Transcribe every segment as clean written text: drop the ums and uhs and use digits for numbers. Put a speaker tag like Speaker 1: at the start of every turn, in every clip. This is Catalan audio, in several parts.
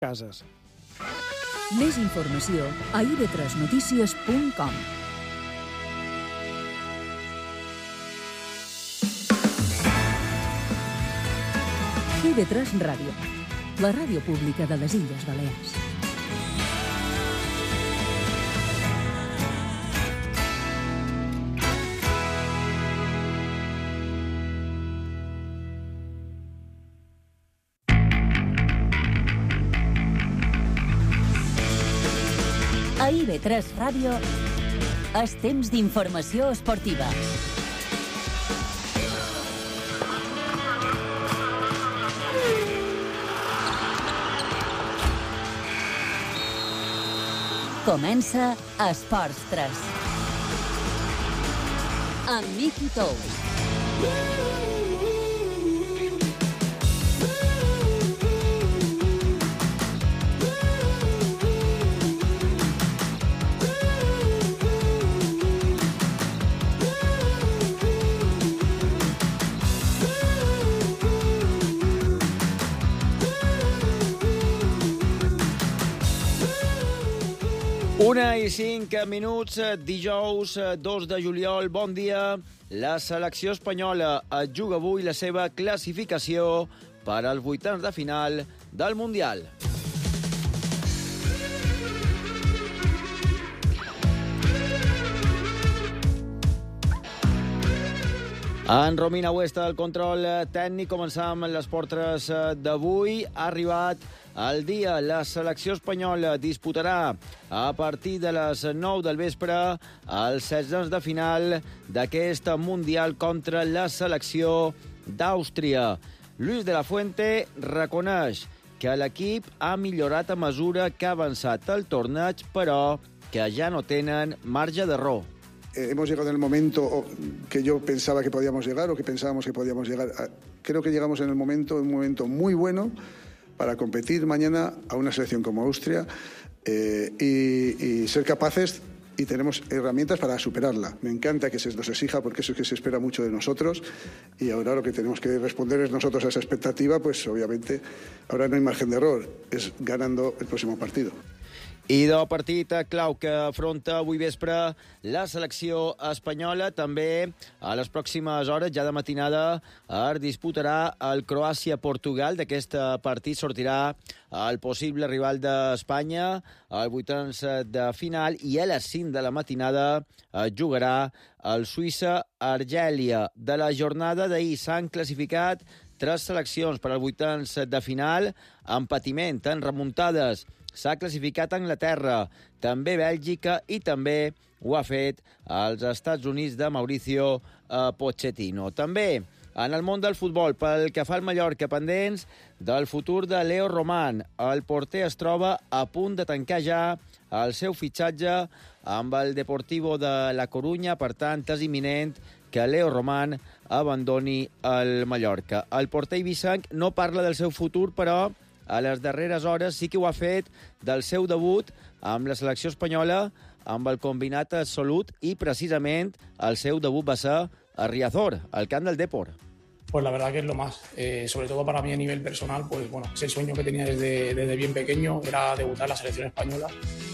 Speaker 1: cases.
Speaker 2: Més informació a ib3notícies.com. IB3 Ràdio, la ràdio pública de les Illes Balears.
Speaker 3: A IB3 Ràdio és temps d'informació esportiva. Comença Esports 3. Amb Miqui Tous.
Speaker 4: Una i 5 minuts, dijous 2 de juliol, bon dia. La selecció espanyola juga avui la seva classificació per als vuitens de final del Mundial. En Romina Huesta, el control tècnic. Començam l'Esport 3 d'avui. Ha arribat el dia. La selecció espanyola disputarà a partir de les 9 del vespre els 16 de final d'aquest Mundial contra la selecció d'Àustria. Luis de la Fuente reconeix que l'equip ha millorat a mesura que ha avançat el torneig, però que ja no tenen marge d'error.
Speaker 5: Hemos llegado en el momento que yo pensaba que podíamos llegar o que pensábamos que podíamos llegar. Creo que llegamos en un momento muy bueno para competir mañana a una selección como Austria y ser capaces, y tenemos herramientas para superarla. Me encanta que se nos exija, porque eso es que se espera mucho de nosotros, y ahora lo que tenemos que responder es nosotros a esa expectativa, pues obviamente ahora no hay margen de error, es ganando el próximo partido.
Speaker 4: I del partit clau que afronta avui vespre la selecció espanyola, també a les pròximes hores, ja de matinada, es disputarà el Croàcia-Portugal. D'aquest partit sortirà el possible rival d'Espanya al vuitens de final, i a les 5 de la matinada jugarà el Suïssa-Argèlia. De la jornada d'ahir s'han classificat 3 seleccions per als vuitens de final, en patiment, en remuntades. S'ha classificat Anglaterra, també Bèlgica, i també ho ha fet als Estats Units de Mauricio Pochettino. També en el món del futbol, pel que fa al Mallorca, pendents del futur de Leo Román. El porter es troba a punt de tancar ja el seu fitxatge amb el Deportivo de La Corunya, per tant, és imminent que Leo Román abandoni el Mallorca. El porter ibicenc no parla del seu futur, però a les darreres hores sí que ho ha fet del seu debut amb la selecció espanyola, amb el combinat absolut, i precisament el seu debut va ser a Riazor, al camp del Depor.
Speaker 6: Pues la verdad que es lo más, sobre todo para mí a nivel personal, pues bueno, es el sueño que tenía desde bien pequeño, era debutar en la selección española.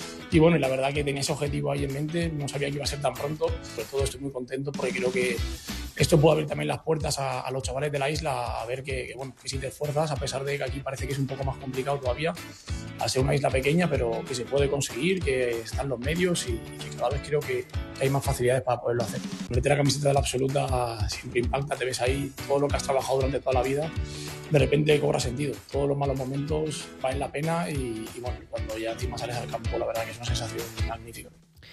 Speaker 6: Y bueno, y la verdad que tenía ese objetivo ahí en mente, no sabía que iba a ser tan pronto, sobre todo estoy muy contento porque creo que esto puede abrir también las puertas a los chavales de la isla a ver que si te esfuerzas, a pesar de que aquí parece que es un poco más complicado todavía, al ser una isla pequeña, pero que se puede conseguir, que están los medios y que cada vez creo que hay más facilidades para poderlo hacer. Ponerte la camiseta de la absoluta siempre impacta, te ves ahí todo lo que has trabajado durante toda la vida, de repente cobra sentido. Todos los malos momentos valen la pena y bueno, cuando ya encima sales al campo, la verdad que es una sensación magnífica.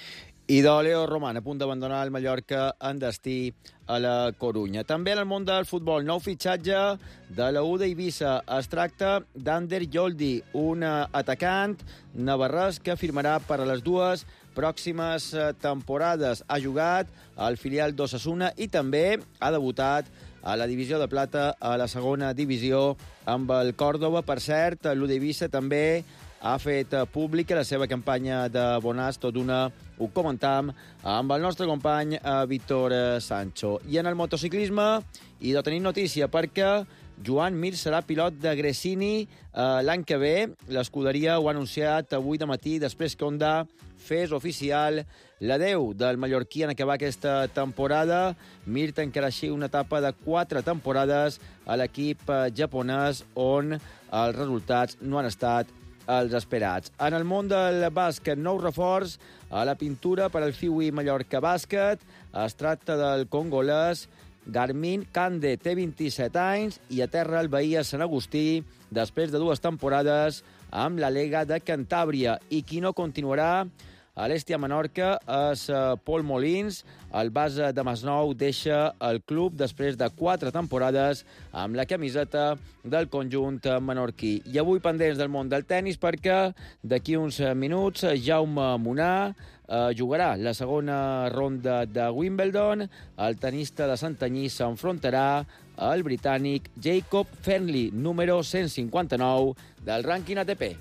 Speaker 4: I de Leo Román, a punt d'abandonar el Mallorca en destí a la Corunya. També en el món del futbol, nou fitxatge de la U d'Eivissa. Es tracta d'Ander Yoldi, un atacant navarrès que firmarà per a les 2 pròximes temporades. Ha jugat al filial d'Osasuna i també ha debutat a la divisió de plata, a la segona divisió, amb el Còrdova. Per cert, l'U d'Eivissa també ha fet pública la seva campanya de bonàs, tot una ho comentam amb el nostre company Víctor Sancho. I en el motociclisme, i de tenir notícia, perquè Joan Mir serà pilot de Gresini l'any que ve. L'escuderia ho ha anunciat avui de matí, després que Honda fes oficial l'adeu del mallorquí en acabar aquesta temporada. Mir tancarà així una etapa de 4 temporades a l'equip japonès, on els resultats no han estat els esperats. En el món del bàsquet, nou reforç a la pintura per al Fiui Mallorca Bàsquet. Es tracta del congolès Garmin Kande, té 27 anys i aterra al Bahia Sant Agustí després de 2 temporades amb la Lega de Cantàbria. I qui no continuarà a l'Estia Menorca és Pol Molins. El base de Masnou deixa el club després de 4 temporades amb la camiseta del conjunt menorquí. I avui pendents del món del tennis, perquè d'aquí uns minuts Jaume Munà jugarà la segona ronda de Wimbledon. El tenista de Santanyí s'enfrontarà al britànic Jacob Fernley, número 159 del rànquing ATP.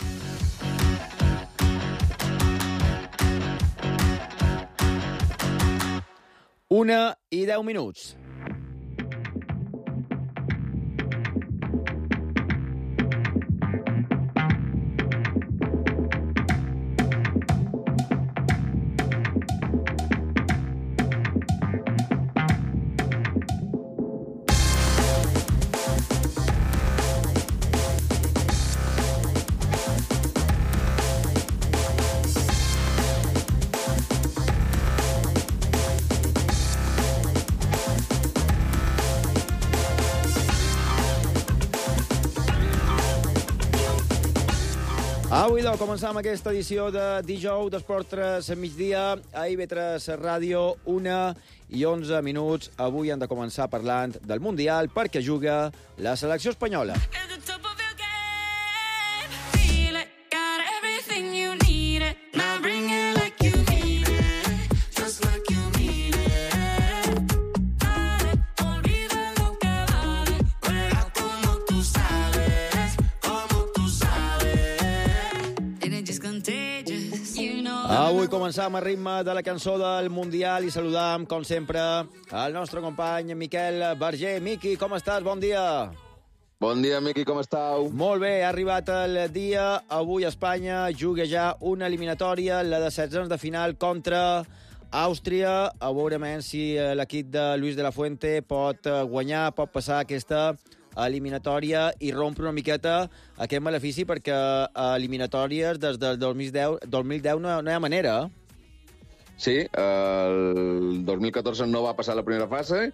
Speaker 4: 1:10. Avui, doncs, començam aquesta edició de dijous d'Esport 3 migdia a IB3 Ràdio, 1:11. Avui hem de començar parlant del Mundial perquè juga la selecció espanyola. Avui començam a ritme de la cançó del Mundial i saludam, com sempre, el nostre company Miquel Berger. Miqui, com estàs? Bon dia.
Speaker 1: Bon dia, Miqui, com estàu?
Speaker 4: Molt bé, ha arribat el dia. Avui Espanya juga ja una eliminatòria, la de 16 de final contra Àustria. A veure si l'equip de Luis de la Fuente pot guanyar, pot passar aquesta eliminatòria i rompre una miqueta aquest malefici, perquè eliminatòries des del 2010 no hi ha manera.
Speaker 1: Sí, el 2014 no va passar la primera fase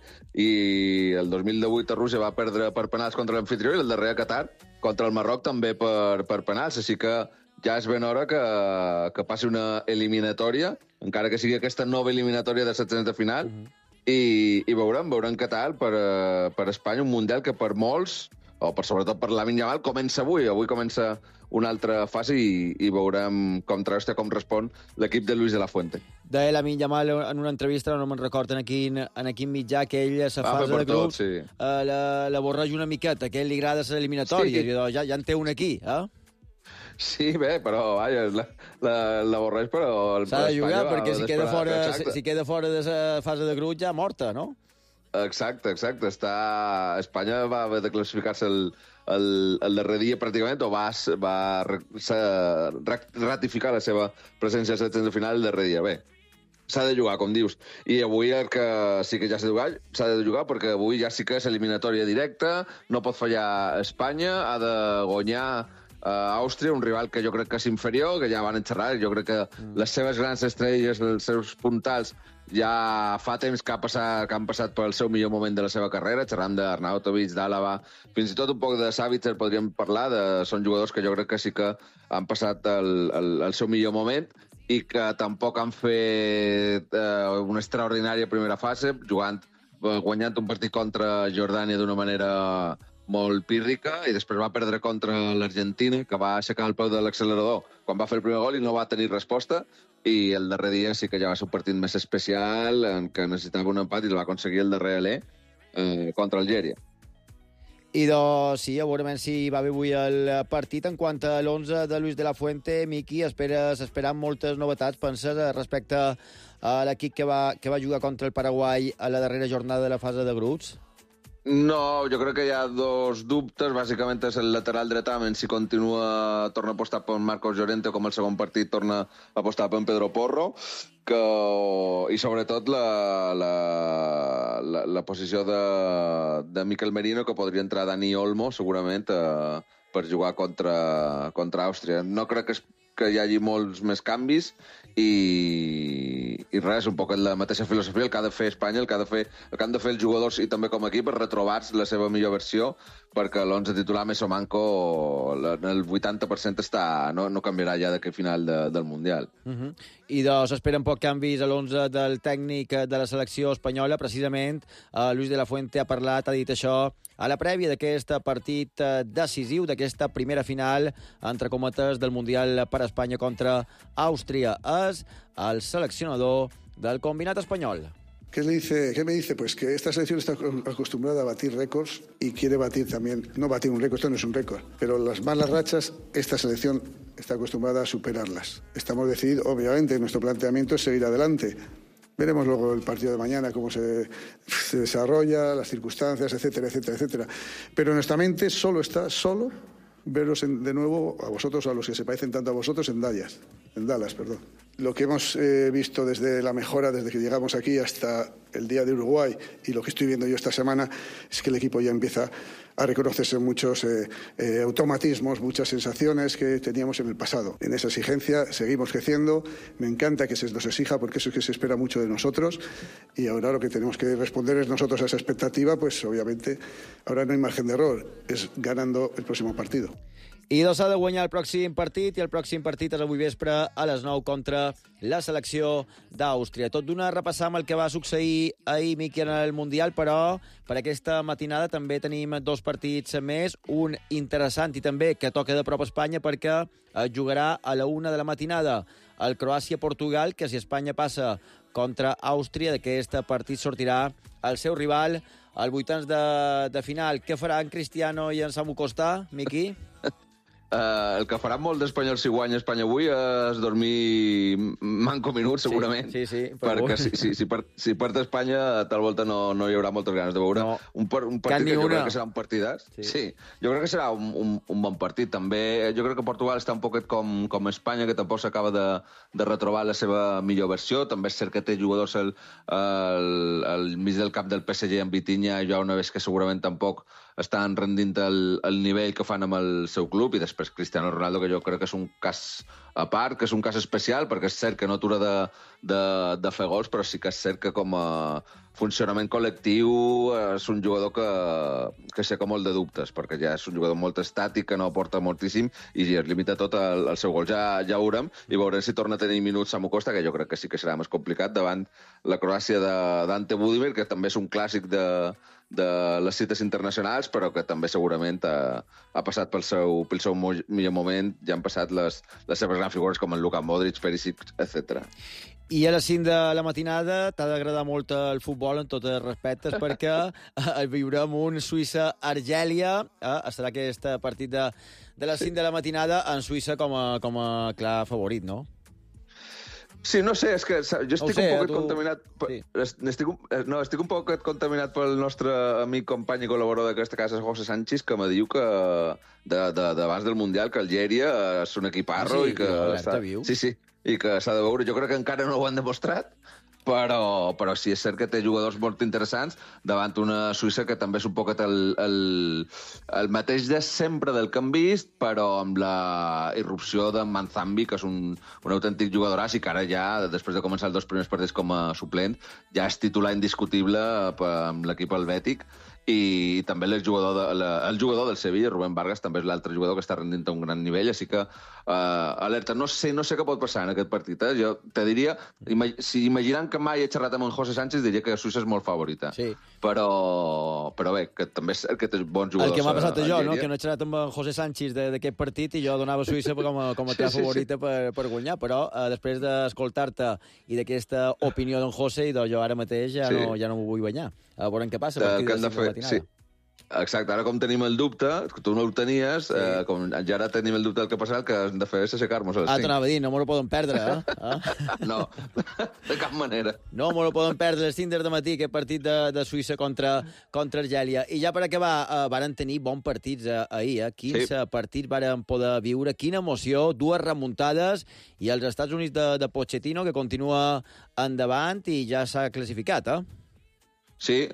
Speaker 1: i el 2018 a Rússia va perdre per penals contra l'anfitrió i el darrer a Qatar contra el Marroc també per penals, així que ja és ben hora que passi una eliminatòria, encara que sigui aquesta nova eliminatòria de 16 de final. I veurem què tal per Espanya, un Mundial que per molts, o sobretot per Lamine Yamal, comença avui. Avui comença una altra fase i veurem com respon l'equip de Luis de la Fuente.
Speaker 4: Deia Lamine Yamal en una entrevista, no me'n recordo en quin mitjà, que ell a la fase de grups la borreja una miqueta, que a ell li agrada ser eliminatòria. Sí. Ja en té un aquí, eh?
Speaker 1: Sí, bé, però vaja, la borreix, però...
Speaker 4: S'ha de jugar, perquè si queda fora de la fase de grup ja morta, no?
Speaker 1: Exacte. Espanya va haver de classificar-se el darrer dia, pràcticament, o va ratificar la seva presència a 16 de final el darrer dia. Bé, s'ha de jugar, com dius. I avui el que sí que ja s'ha de jugar, perquè avui ja sí que és eliminatòria directa, no pot fallar Espanya, ha de guanyar Àustria, un rival que jo crec que és inferior, que ja van xerrar. Jo crec que les seves grans estrelles, els seus puntals, ja fa temps que han passat pel seu millor moment de la seva carrera. Xerram d'Arnautovic, d'Àlava, fins i tot un poc de Savitzer podríem parlar. Són jugadors que jo crec que sí que han passat el seu millor moment i que tampoc han fet una extraordinària primera fase, guanyant un partit contra Jordània d'una manera molt pírrica, i després va perdre contra l'Argentina, que va aixecar el peu de l'accelerador quan va fer el primer gol i no va tenir resposta, i el darrer dia sí que ja va ser un partit més especial, en què necessitava un empat i el va aconseguir el darrer alè contra Algèria.
Speaker 4: I doncs sí, a veure si va bé avui el partit. En quant a l'11 de Luis de la Fuente, Miqui, s'esperen moltes novetats, penses, respecte a l'equip que va jugar contra el Paraguai a la darrera jornada de la fase de grups?
Speaker 1: No, jo crec que hi ha dos dubtes. Bàsicament és el lateral dretament, si torna a apostar per Marcos Llorente, com el segon partit torna a apostar per Pedro Porro, i sobretot la posició de Mikel Merino, que podria entrar Dani Olmo, segurament, per jugar contra Àustria. No crec que hi hagi molts més canvis i res, un poc la mateixa filosofia, el que ha de fer Espanya, el que han de fer els jugadors i també com a equip, per retrobar-se la seva millor versió, perquè l'11 titular Meso Manco el 80% no canviarà ja d'aquest final del Mundial.
Speaker 4: I doncs esperen poc canvis a l'11 del tècnic de la selecció espanyola. Precisament, Luis de la Fuente ha dit això a la prèvia d'aquest partit decisiu, d'aquesta primera final, entre cometes, del Mundial per Espanya contra Àustria. És el seleccionador del combinat espanyol.
Speaker 5: ¿Qué me dice? Pues que esta selección está acostumbrada a batir récords y quiere batir también, no batir un récord, esto no es un récord, pero las malas rachas, esta selección está acostumbrada a superarlas. Estamos decididos, obviamente, nuestro planteamiento es seguir adelante. Veremos luego el partido de mañana, cómo se desarrolla, las circunstancias, etcétera, etcétera, etcétera. Pero nuestra mente solo veros de nuevo a vosotros, a los que se parecen tanto a vosotros, en Dallas. Lo que hemos visto desde la mejora, desde que llegamos aquí hasta el día de Uruguay, y lo que estoy viendo yo esta semana, es que el equipo ya empieza a reconocerse muchos automatismos, muchas sensaciones que teníamos en el pasado. En esa exigencia seguimos creciendo. Me encanta que se nos exija, porque eso es que se espera mucho de nosotros, y ahora lo que tenemos que responder es nosotros a esa expectativa, pues obviamente ahora no hay margen de error, es ganando el próximo partido.
Speaker 4: I doncs s'ha de guanyar el pròxim partit, i el pròxim partit és avui vespre a les 9 contra la selecció d'Àustria. Tot d'una repassar el que va succeir ahir, Miqui, en el Mundial, però per aquesta matinada també tenim dos partits més, un interessant i també que toca de prop a Espanya, perquè jugarà a la 1 de la matinada el Croàcia-Portugal, que si Espanya passa contra Àustria, d'aquest partit sortirà el seu rival als vuitens de final. Què faran Cristiano i en Samu Costa, Miqui?
Speaker 1: El que farà molt d'espanyols si guanya Espanya avui és dormir manco minuts, segurament.
Speaker 4: Sí,
Speaker 1: perquè si perd Espanya, tal volta no hi haurà moltes ganes de veure.
Speaker 4: No.
Speaker 1: Un partit que jo crec que serà un partidàs. Sí, jo crec que serà un bon partit. També jo crec que Portugal està un poquet com Espanya, que tampoc s'acaba de retrobar la seva millor versió. També és cert que té jugadors al mig del camp del PSG, en Vitinha i Joao Neves, que segurament tampoc estan rendint el nivell que fan amb el seu club, i després Cristiano Ronaldo, que jo crec que és un cas a part, que és un cas especial, perquè és cert que no atura de fer gols, però sí que és cert que com a funcionament col·lectiu és un jugador que aixeca molt de dubtes, perquè ja és un jugador molt estàtic, que no aporta moltíssim i es limita tot al seu gol. Ja ho veurem, i veurem si torna a tenir minuts Samu Costa, que jo crec que sí que serà més complicat davant la Croàcia d'Ante Budimir, que també és un clàssic de les cites internacionals, però que també segurament ha passat pel seu millor moment. Ja han passat les seves grans figures com en Luka Modric, Perisic, etc.
Speaker 4: I a les 5 de la matinada t'ha d'agradar molt el futbol, en tots els respectes, perquè viurem un Suïssa-Argèlia. Estarà aquest partit de les 5 de la matinada en Suïssa com a clar favorit, no?
Speaker 1: Sí, no sé, és que jo estic un poquet contaminat... Estic un poquet contaminat pel nostre amic, company i col·laborador d'aquesta casa, José Sánchez, que me diu que d'abans del Mundial que Algèria és un equiparro i que... Sí, i que s'ha de veure. Jo crec que encara no ho han demostrat, però sí, és cert que té jugadors molt interessants davant una Suïssa que també és un poquet el mateix de sempre del que hem vist, però amb la irrupció de Manzambi, que és un autèntic jugadoràs, i que ara ja, després de començar els 2 primers partits com a suplent, ja és titular indiscutible amb l'equip helvètic. I també el jugador del Sevilla, Rubén Vargas, també és l'altre jugador que està rendint a un gran nivell, així que alerta. No sé què pot passar en aquest partit. Jo te diria, si imaginant que mai he xerrat amb en José Sánchez, diria que Suïssa és molt favorita.
Speaker 4: Sí.
Speaker 1: Però bé, que també és cert que té bons jugadors.
Speaker 4: El que m'ha passat a jo, no? Que no he xerrat amb en José Sánchez d'aquest partit i jo donava Suïssa com a clar favorita per guanyar, però després d'escoltar-te i d'aquesta opinió d'en José, jo ara mateix ja no m'ho vull guanyar. A veure què passa.
Speaker 1: Sí. Exacte, ara com tenim el dubte, que tu no ho tenies, com ja ara tenim el dubte del que passarà, el que hem de fer és aixecar-nos a les 5.
Speaker 4: T'anava a dir, no m'ho poden perdre,
Speaker 1: No, de cap manera.
Speaker 4: No m'ho poden perdre a les 5 del matí, aquest partit de Suïssa contra Argèlia. I ja per acabar, varen tenir bons partits ahir, 15 partits varen poder viure, quina emoció, 2 remuntades, i els Estats Units de Pochettino, que continua endavant i ja s'ha classificat,
Speaker 1: Sí,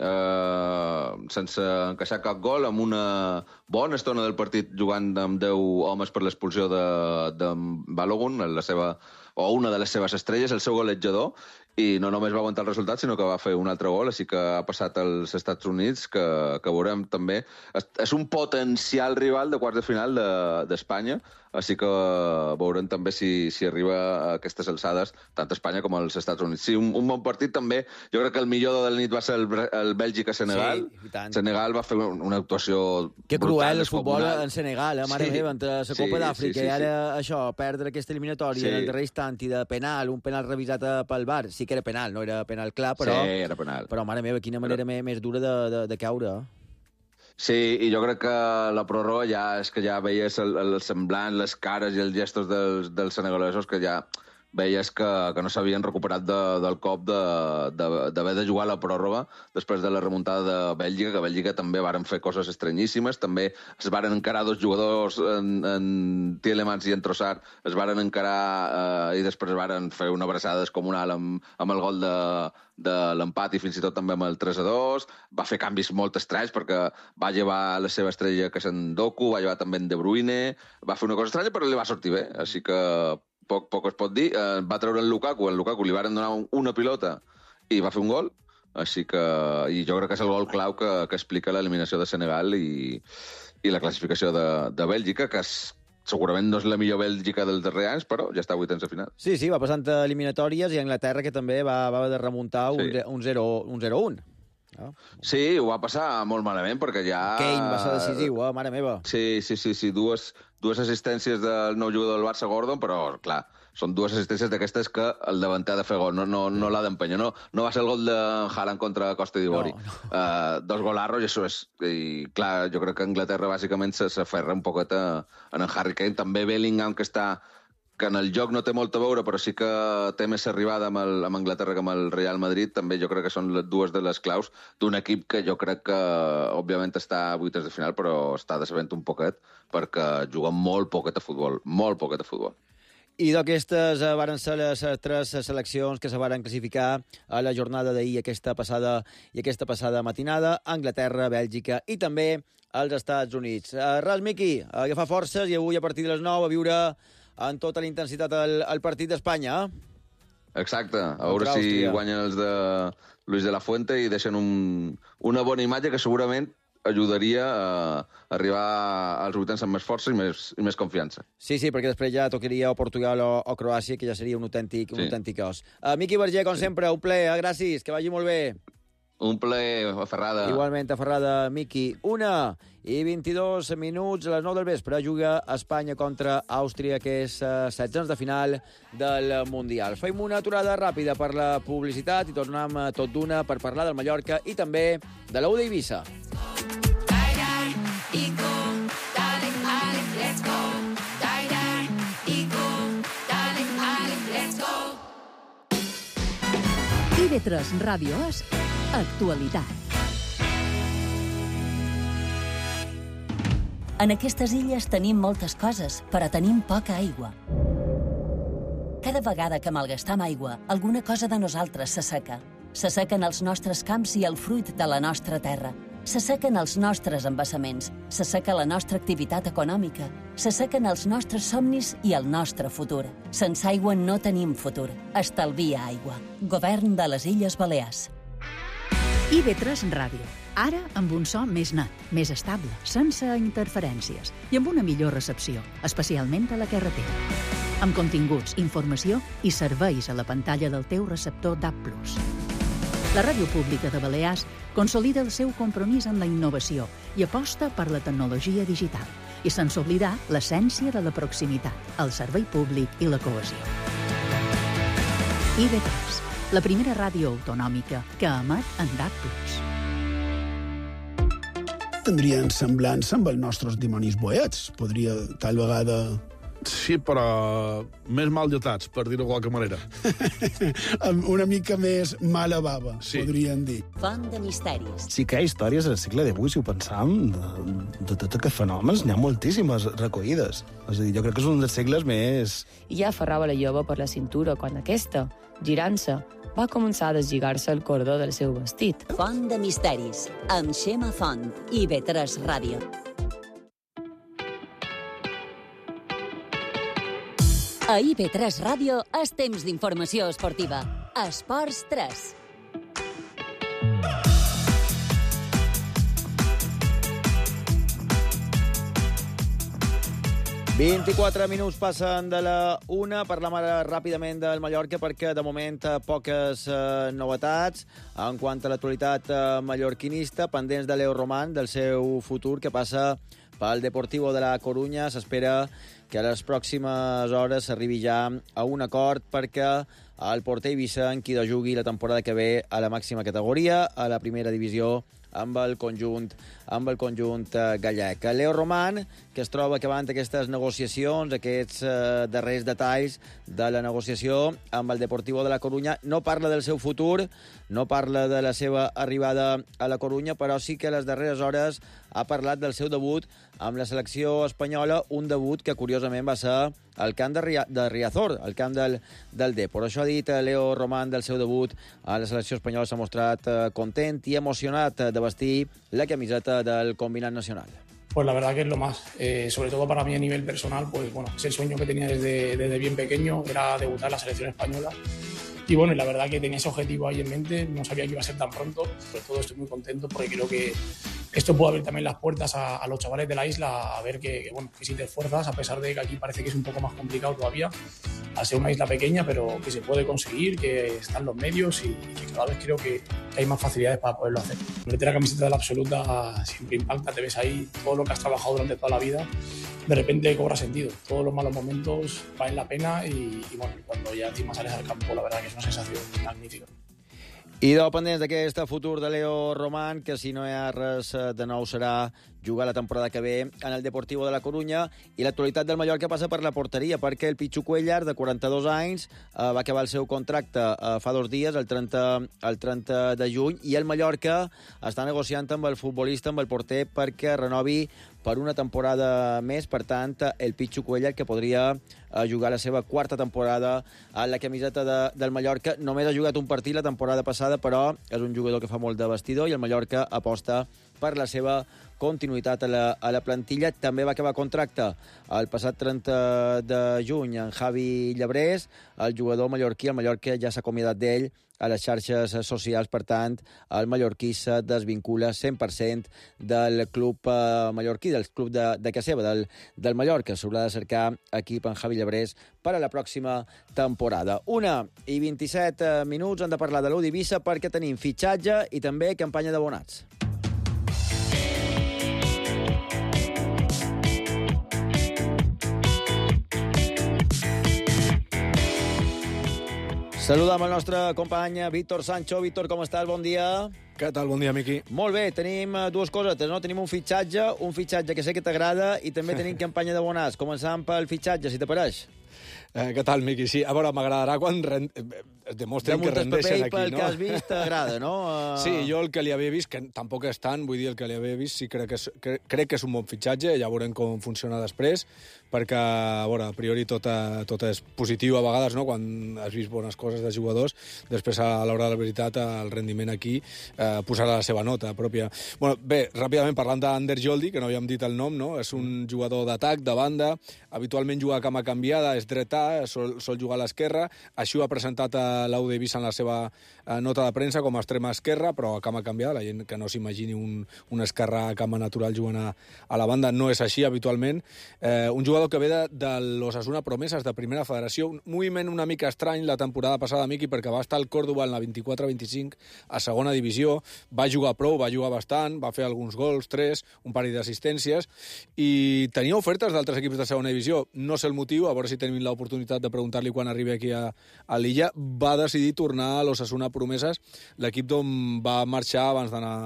Speaker 1: sense encaixar cap gol, amb una bona estona del partit jugant amb 10 homes per l'expulsió de Balogun, una de les seves estrelles, el seu golejador, i no només va aguantar el resultat, sinó que va fer un altre gol, així que ha passat als Estats Units, que veurem també. És un potencial rival de quarts de final d'Espanya, així que veurem també si arriba a aquestes alçades, tant Espanya com els Estats Units. Sí, un bon partit també. Jo crec que el millor de la nit va ser el Bèlgica-Senegal.
Speaker 4: Sí,
Speaker 1: Senegal va fer una actuació
Speaker 4: que
Speaker 1: brutal.
Speaker 4: cruel el futbol en Senegal, mare meva, entre la Copa d'Àfrica i ara això, perdre aquesta eliminatòria en el darrer instant i de penal, un penal revisat pel VAR. Sí que era penal, no era penal clar, però...
Speaker 1: Sí, era penal.
Speaker 4: Però, mare meva, quina manera més dura de caure.
Speaker 1: Sí, i jo crec que la pròrroga ja veies el semblant, les cares i els gestos dels senegalesos, que ja veies que no s'havien recuperat del cop d'haver de jugar la pròrroga després de la remuntada de Bèlgica, que Bèlgica també varen fer coses estranyíssimes, també es varen encarar 2 jugadors, en Tielemans i en Trossard, es varen encarar i després varen fer una abraçada descomunal amb el gol de l'empat i fins i tot també amb el 3-2. Va fer canvis molt estranys perquè va llevar la seva estrella, que és en Doku, va llevar també en De Bruyne, va fer una cosa estranya però li va sortir bé, així que poc es pot dir. Va treure el Lukaku li varen donar una pilota i va fer un gol, així que i jo crec que és el gol clau que explica l'eliminació de Senegal i la classificació de Bèlgica, que segurament no és la millor Bèlgica dels darrers anys, però ja està a vuitens de final.
Speaker 4: Sí, va passant eliminatòries, i Anglaterra, que també va haver de remuntar un 0-1.
Speaker 1: Sí, ho va passar molt malament, perquè ja...
Speaker 4: Kane va ser decisiu, mare meva.
Speaker 1: Sí, dues assistències del nou jugador del Barça, Gordon, però, clar, són 2 assistències d'aquestes que el davanter ha de fer gol, no l'ha d'empènyer. No va ser el gol de Haaland contra Costa d'Ivori. No. 2 golarros, i això és... I, clar, jo crec que Anglaterra, bàsicament, s'aferra un poquet en Harry Kane. També Bellingham, que en el joc no té molt a veure, però sí que té més arribada amb Anglaterra que amb el Real Madrid. També jo crec que són 2 de les claus d'un equip que jo crec que, òbviament, està a vuitens de final, però està decebent un poquet, perquè juga molt poquet a futbol. I
Speaker 4: d'aquestes varen ser les 3 seleccions que se varen classificar a la jornada d'ahir, aquesta passada matinada: Anglaterra, Bèlgica i també els Estats Units. Res, Miqui, agafar forces i avui a partir de les 9 a viure en tota la intensitat el partit d'Espanya.
Speaker 1: Exacte, a veure si guanyen els de Luis de la Fuente i deixen una bona imatge que segurament ajudaria a arribar als vuitens amb més força i més confiança.
Speaker 4: Sí, perquè després ja tocaria o Portugal o Croàcia, que ja seria un autèntic os. Miqui Verger, com sempre, un plaer, gràcies, que vagi molt bé.
Speaker 1: Un plaer, a Ferrada.
Speaker 4: Igualment, a Ferrada, Miqui. 1:22 a les 9 del vespre juga Espanya contra Àustria, que és 16 de final del Mundial. Fem una aturada ràpida per la publicitat i tornem tot d'una per parlar del Mallorca i també de la U d'Eivissa.
Speaker 2: IB3 Ràdio És Actualitat.
Speaker 3: En aquestes illes tenim moltes coses, però tenim poca aigua. Cada vegada que malgastam aigua, alguna cosa de nosaltres s'asseca. S'assequen els nostres camps i el fruit de la nostra terra. S'assequen els nostres embassaments, s'asseca la nostra activitat econòmica, s'assequen els nostres somnis i el nostre futur. Sense aigua no tenim futur. Estalvia aigua. Govern de les Illes Balears.
Speaker 2: IB3 Ràdio. Ara amb un so més net, més estable, sense interferències i amb una millor recepció, especialment a la carretera. Amb continguts, informació i serveis a la pantalla del teu receptor DAB+. La Ràdio Pública de Balears consolida el seu compromís amb la innovació i aposta per la tecnologia digital, i sense oblidar l'essència de la proximitat, el servei públic i la cohesió. IB3, la primera ràdio autonòmica que emet en DAB+.
Speaker 7: tindrien semblança amb els nostres dimonis boets. Podria, tal vegada...
Speaker 8: Sí, però més mal dotats, per dir-ho de qualque manera.
Speaker 7: Una mica més mala bava, podríem dir.
Speaker 3: Font de misteris.
Speaker 9: Sí que hi ha històries al segle XVIII, si ho pensam, de tots aquests fenòmens, n'hi ha moltíssimes recollides. És a dir, jo crec que és un dels segles més...
Speaker 10: I ja aferrava la jove per la cintura quan aquesta, girant-se, va començar a deslligar-se el cordó del seu vestit.
Speaker 3: Font de misteris, amb Xema Font i IB3 Ràdio. A IB3 Ràdio és temps d'informació esportiva. Esports 3.
Speaker 4: «24 minuts passen de la 1. Parlem ara ràpidament del Mallorca perquè, de moment, poques novetats en quant a l'actualitat mallorquinista, pendents de Leo Román, del seu futur, que passa pel Deportivo de la Corunya. S'espera que a les pròximes hores s'arribi ja a un acord perquè el porter eivissenc de jugui la temporada que ve a la màxima categoria, a la primera divisió, amb el conjunt gallec. Leo Román, que es troba acabant aquestes negociacions, aquests darrers detalls de la negociació amb el Deportivo de la Corunya, no parla del seu futur, no parla de la seva arribada a la Corunya, però sí que a les darreres hores ha parlat del seu debut amb la selecció espanyola, un debut que curiosament va ser al camp de Riazor, al camp del Depor. Això ha dit Leo Román del seu debut a la selecció espanyola. S'ha mostrat content i emocionat de vestir la camiseta del combinat nacional.
Speaker 6: Pues la verdad que es lo más, sobre todo para mí a nivel personal, pues bueno, es el sueño que tenía desde bien pequeño, era debutar en la selección española. Y bueno, y la verdad que tenía ese objetivo ahí en mente, no sabía que iba a ser tan pronto, sobre todo estoy muy contento porque creo que esto puede abrir también las puertas a los chavales de la isla a ver que si te esfuerzas, a pesar de que aquí parece que es un poco más complicado todavía, al ser una isla pequeña, pero que se puede conseguir, que están los medios y que cada vez creo que hay más facilidades para poderlo hacer. Meter la camiseta de la absoluta siempre impacta, te ves ahí, todo lo que has trabajado durante toda la vida, de repente cobra sentido. Todos los malos momentos valen la pena y bueno, cuando ya encima sales al campo, la verdad que es una sensación magnífica.
Speaker 4: I de pendents d'aquest futur de Leo Román, que si no hi ha res de nou serà jugar la temporada que ve en el Deportivo de la Corunya. I l'actualitat del Mallorca passa per la porteria, perquè el Pichu Cuéllar, de 42 anys, va acabar el seu contracte fa 2 dies, el 30 de juny, i el Mallorca està negociant amb el futbolista, amb el porter, perquè renovi per una temporada més. Per tant, el Pichu Cuéllar, que podria jugar la seva 4ª temporada a la camiseta del Mallorca. Només ha jugat un partit la temporada passada, però és un jugador que fa molt de vestidor i el Mallorca aposta per la seva continuïtat a la plantilla. També va acabar contracte el passat 30 de juny en Javi Llebrés, el jugador mallorquí. El Mallorca ja s'ha acomiadat d'ell a les xarxes socials, per tant, el mallorquí se desvincula 100% del club mallorquí, del club de casa seva, del Mallorca. S'haurà de cercar equip en Javi Llebrés per a la pròxima temporada. 1:27 minuts, hem de parlar de l'Eivissa perquè tenim fitxatge i també campanya d'abonats. Saludem el nostre company Víctor Sancho. Víctor, com estàs? Bon dia.
Speaker 11: Què tal? Bon dia, Miqui.
Speaker 4: Molt bé, tenim dues cosetes, no? Tenim un fitxatge que sé que t'agrada, i també tenim campanya d'abonats. Començant pel fitxatge, si t'apareix.
Speaker 11: Què tal, Miqui? Sí, a veure, m'agradarà quan es demostren que rendeixen aquí, no?
Speaker 4: Pel que has vist t'agrada, no?
Speaker 11: Sí, jo el que li havia vist, que tampoc és tant, vull dir, el que li havia vist, sí crec que és un bon fitxatge, ja veurem com funciona després, perquè, a veure, a priori tot és positiu a vegades, no?, quan has vist bones coses de jugadors, després, a l'hora de la veritat, el rendiment aquí posarà la seva nota pròpia. Bueno, bé, ràpidament, parlant d'Ander Joldi, que no havíem dit el nom, no?, és un jugador d'atac, de banda, habitualment juga a cama canviada, és dretà, sol jugar a l'esquerra, així ho ha presentat a l'Eivissa en la seva nota de premsa com a extrema esquerra, però a cama canviada, la gent que no s'imagini un esquerrà a cama natural jugant a la banda, no és així habitualment. Un jugador que ve de l'Osasuna Promeses, de Primera Federació, un moviment una mica estrany la temporada passada, Miqui, perquè va estar al Córdoba en la 24-25 a segona divisió, va jugar prou, va jugar bastant, va fer alguns gols, 3, un parell d'assistències, i tenia ofertes d'altres equips de segona divisió. No sé el motiu, a veure si tenim l'oportunitat de preguntar-li quan arribi aquí a l'illa. Va decidir tornar a l'Osasuna Promeses, l'equip d'on va marxar abans d'anar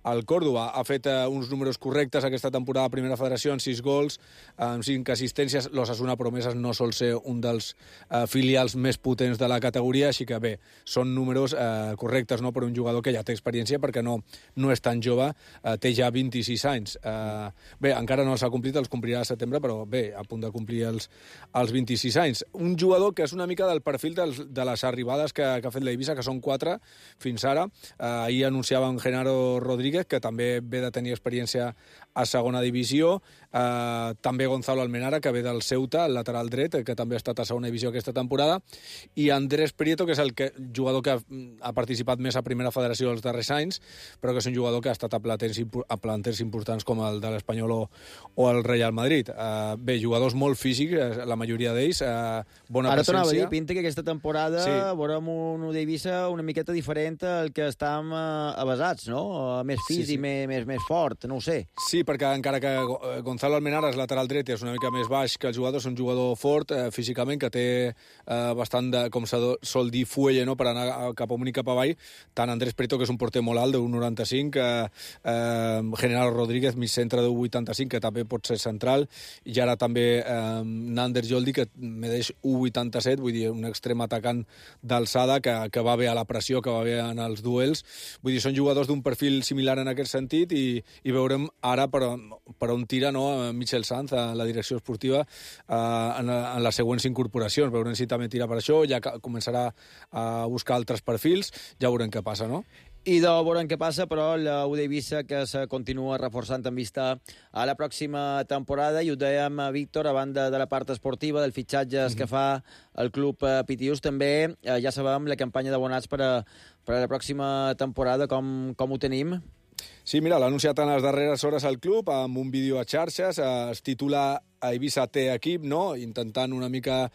Speaker 11: al Còrdova. Ha fet uns números correctes aquesta temporada a Primera Federació, en 6 gols, amb 5 assistències. L'Osasuna Promeses no sol ser un dels filials més potents de la categoria, així que bé, són números correctes, no?, per un jugador que ja té experiència, perquè no és tan jove, té ja 26 anys. Bé, encara no els ha complit, els complirà a setembre, però bé, a punt de complir els 26 anys. Un jugador que és una mica del perfil de les arribades que ha fet l'Eivissa, que són 4 fins ara. Ahir anunciaven Genaro Rodríguez, que també ve de tenir experiència a segona divisió. També Gonzalo Almenara, que ve del Ceuta, el lateral dret, que també ha estat a segona divisió aquesta temporada. I Andrés Prieto, que és el jugador que ha participat més a Primera Federació els darrers anys, però que és un jugador que ha estat a planters importants com el de l'Espanyol o el Real Madrid. Bé, jugadors molt físics, la majoria d'ells, bona presència.
Speaker 4: Ara tornava a dir, Pinta, que aquesta temporada veurem un Eivissa una miqueta diferent al que estàvem avasats, no? Més físic, més fort, no ho sé.
Speaker 11: Sí, perquè encara que Gonzalo Almenara és lateral dret i és una mica més baix que el jugador, és un jugador fort físicament, que té bastant de, com se sol dir, fuelle, no?, per anar cap amunt i cap avall. Tant Andrés Prieto, que és un porter molt alt, de 1,95, Genaro Rodríguez, mig centre de 1,85, que també pot ser central, i ara també Nander Joldi, que medeix 1,87, vull dir, un extrem atacant d'alçada, que va bé a la pressió, que va bé en els duels. Vull dir, són jugadors d'un perfil similar en aquest sentit, i veurem ara per on tira, no?, Michel Sanz, a la direcció esportiva, en les següents incorporacions. Veurem si també tira per això, ja començarà a buscar altres perfils, ja veurem què passa, no?
Speaker 4: I de veurem què passa, però la Eivissa que se continua reforçant en vista a la pròxima temporada, i ho dèiem, Víctor, a banda de la part esportiva, dels fitxatges que fa el club Pitiús, també ja sabem la campanya d'abonats per a la pròxima temporada, com ho tenim?
Speaker 11: Sí, mira, l'ha anunciat en les darreres hores al club, amb un vídeo a xarxes, es titula Eivissa té equip, no?, intentant una mica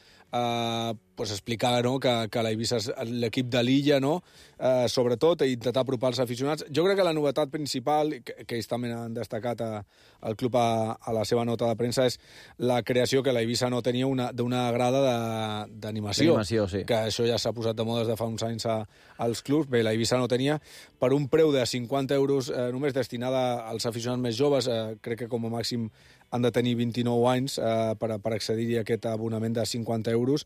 Speaker 11: explicar, no?, que l'Eivissa és l'equip de l'illa, no?, sobretot, i intentar apropar els aficionats. Jo crec que la novetat principal, que ells també han destacat al club a la seva nota de premsa, és la creació que l'Eivissa no tenia d'una grada d'animació.
Speaker 4: Sí.
Speaker 11: Que això ja s'ha posat de moda des de fa uns anys als clubs. Bé, l'Eivissa no tenia, per un preu de 50 euros només destinada als aficionats més joves, crec que com a màxim han de tenir 29 anys per accedir a aquest abonament de 50 euros,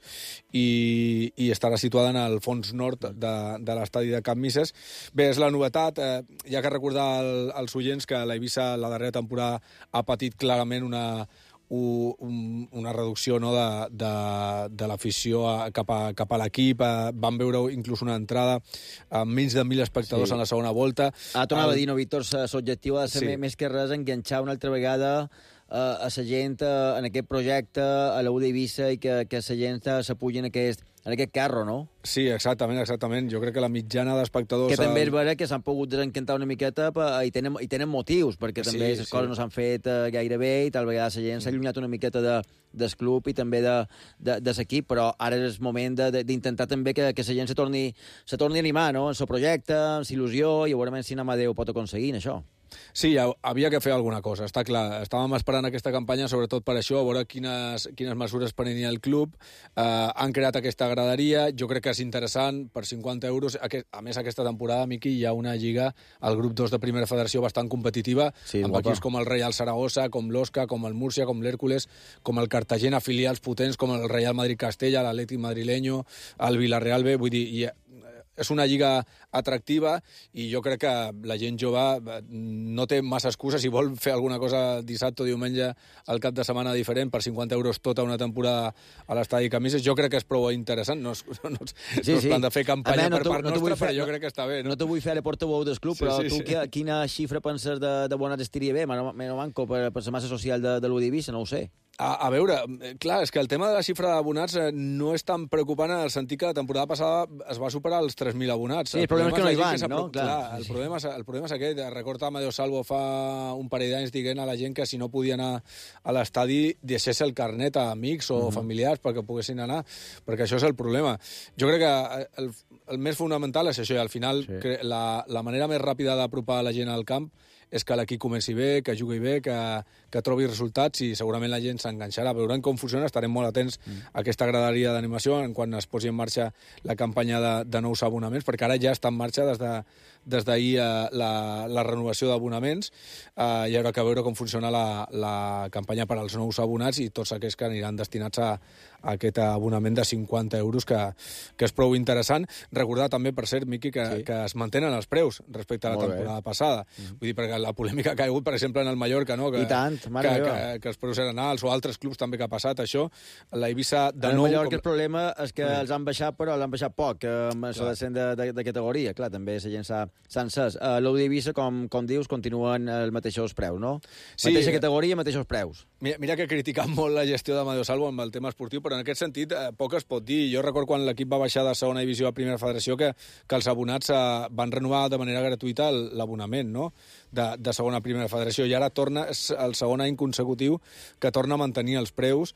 Speaker 11: i estarà situada en el fons nord de l'estadi de Can Misses. Bé, és la novetat. Hi ha que recordar als oients que l'Eivissa la darrera temporada ha patit clarament una reducció, no?, de l'afició cap a l'equip. Van veure inclús una entrada amb menys de 1.000 espectadors en la segona volta.
Speaker 4: Tornava a dir, no, Víctor, l'objectiu ha de ser més que res enganxar una altra vegada a la gent en aquest projecte, a la Eivissa, i que la gent s'apugi en aquest carro, no?
Speaker 11: Sí, exactament. Jo crec que la mitjana d'espectadors...
Speaker 4: Que també és vera que s'han pogut desencantar una miqueta i tenen motius, perquè també les coses no s'han fet gaire bé, i tal vegada la gent s'ha allunyat una miqueta del club i també de l'equip, però ara és el moment d'intentar també que la gent se torni a animar, no?, en el projecte, amb il·lusió, i veurem si Amadeu pot aconseguir això.
Speaker 11: Sí, havia que fer alguna cosa, està clar. Estàvem esperant aquesta campanya, sobretot per això, a veure quines mesures prenia el club. Han creat aquesta graderia, jo crec que és interessant, per 50 euros. A més, aquesta temporada, Miqui, hi ha una lliga, el grup 2 de Primera Federació, bastant competitiva, amb equips com el Real Saragossa, com l'Osca, com el Múrcia, com l'Hèrcules, com el Cartagena, filials potents, com el Real Madrid Castella, l'Atlètic Madrileño, el Villarreal B, vull dir... És una lliga atractiva, i jo crec que la gent jove no té massa excuses. Si vol fer alguna cosa dissabte o diumenge al cap de setmana diferent per 50 euros tota una temporada a l'estadi Camises, jo crec que és prou interessant. No és plan de fer campanya per part nostra, però jo crec que està bé.
Speaker 4: No te vull fer a la portaveu del club, però tu quina xifra penses d'abonats estiria bé? Meno manco per la massa social de l'Eivissa, no ho sé.
Speaker 11: A veure, clar, és que el tema de la xifra d'abonats no és tan preocupant en el sentit que la temporada passada es va superar els 3.000 abonats.
Speaker 4: Sí, el problema és que no hi van, no?
Speaker 11: Clar, el problema és aquest. Recorda Amadeu Salvo fa un parell d'anys dient a la gent que si no podia anar a l'estadi deixés el carnet a amics o familiars perquè poguessin anar, perquè això és el problema. Jo crec que el més fonamental és això, i al final la manera més ràpida d'apropar la gent al camp és que l'equip comenci bé, que jugui bé, que trobi resultats, i segurament la gent s'enganxarà. Veurem com funciona, estarem molt atents a aquesta graderia d'animació quan es posi en marxa la campanya de nous abonaments, perquè ara ja està en marxa des d'ahir la renovació d'abonaments. Hi haurà que veure com funciona la campanya per als nous abonats i tots aquells que aniran destinats a aquest abonament de 50 euros, que és prou interessant. Recordar també, per cert, Miqui, que es mantenen els preus respecte a la temporada passada. Vull dir, perquè la polèmica que ha hagut, per exemple, en el Mallorca, no?
Speaker 4: I tant,
Speaker 11: que els preus eren alts, o altres clubs també que ha passat això. La Eivissa, de nou...
Speaker 4: El Mallorca el problema és que els han baixat, però l'han baixat poc, amb això de descens de categoria. Clar, també la gent s'ha encès. L'Eivissa, com dius, continuen els mateixos preus, no? Mateixa categoria, mateixos preus.
Speaker 11: Mira que he criticat molt la gestió d'Amadeo Salvo amb el tema esportiu, però en aquest sentit poc es pot dir. Jo recordo quan l'equip va baixar de segona divisió a primera federació que els abonats van renovar de manera gratuïta l'abonament, no?, de segona a primera federació, i ara és el segon any consecutiu que torna a mantenir els preus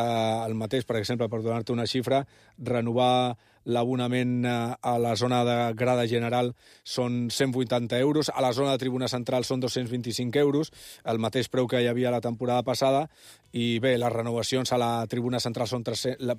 Speaker 11: el mateix. Per exemple, per donar-te una xifra, renovar l'abonament a la zona de grada general són 180 euros, a la zona de tribuna central són 225 euros, el mateix preu que hi havia la temporada passada, i bé, les renovacions a la tribuna central són 300,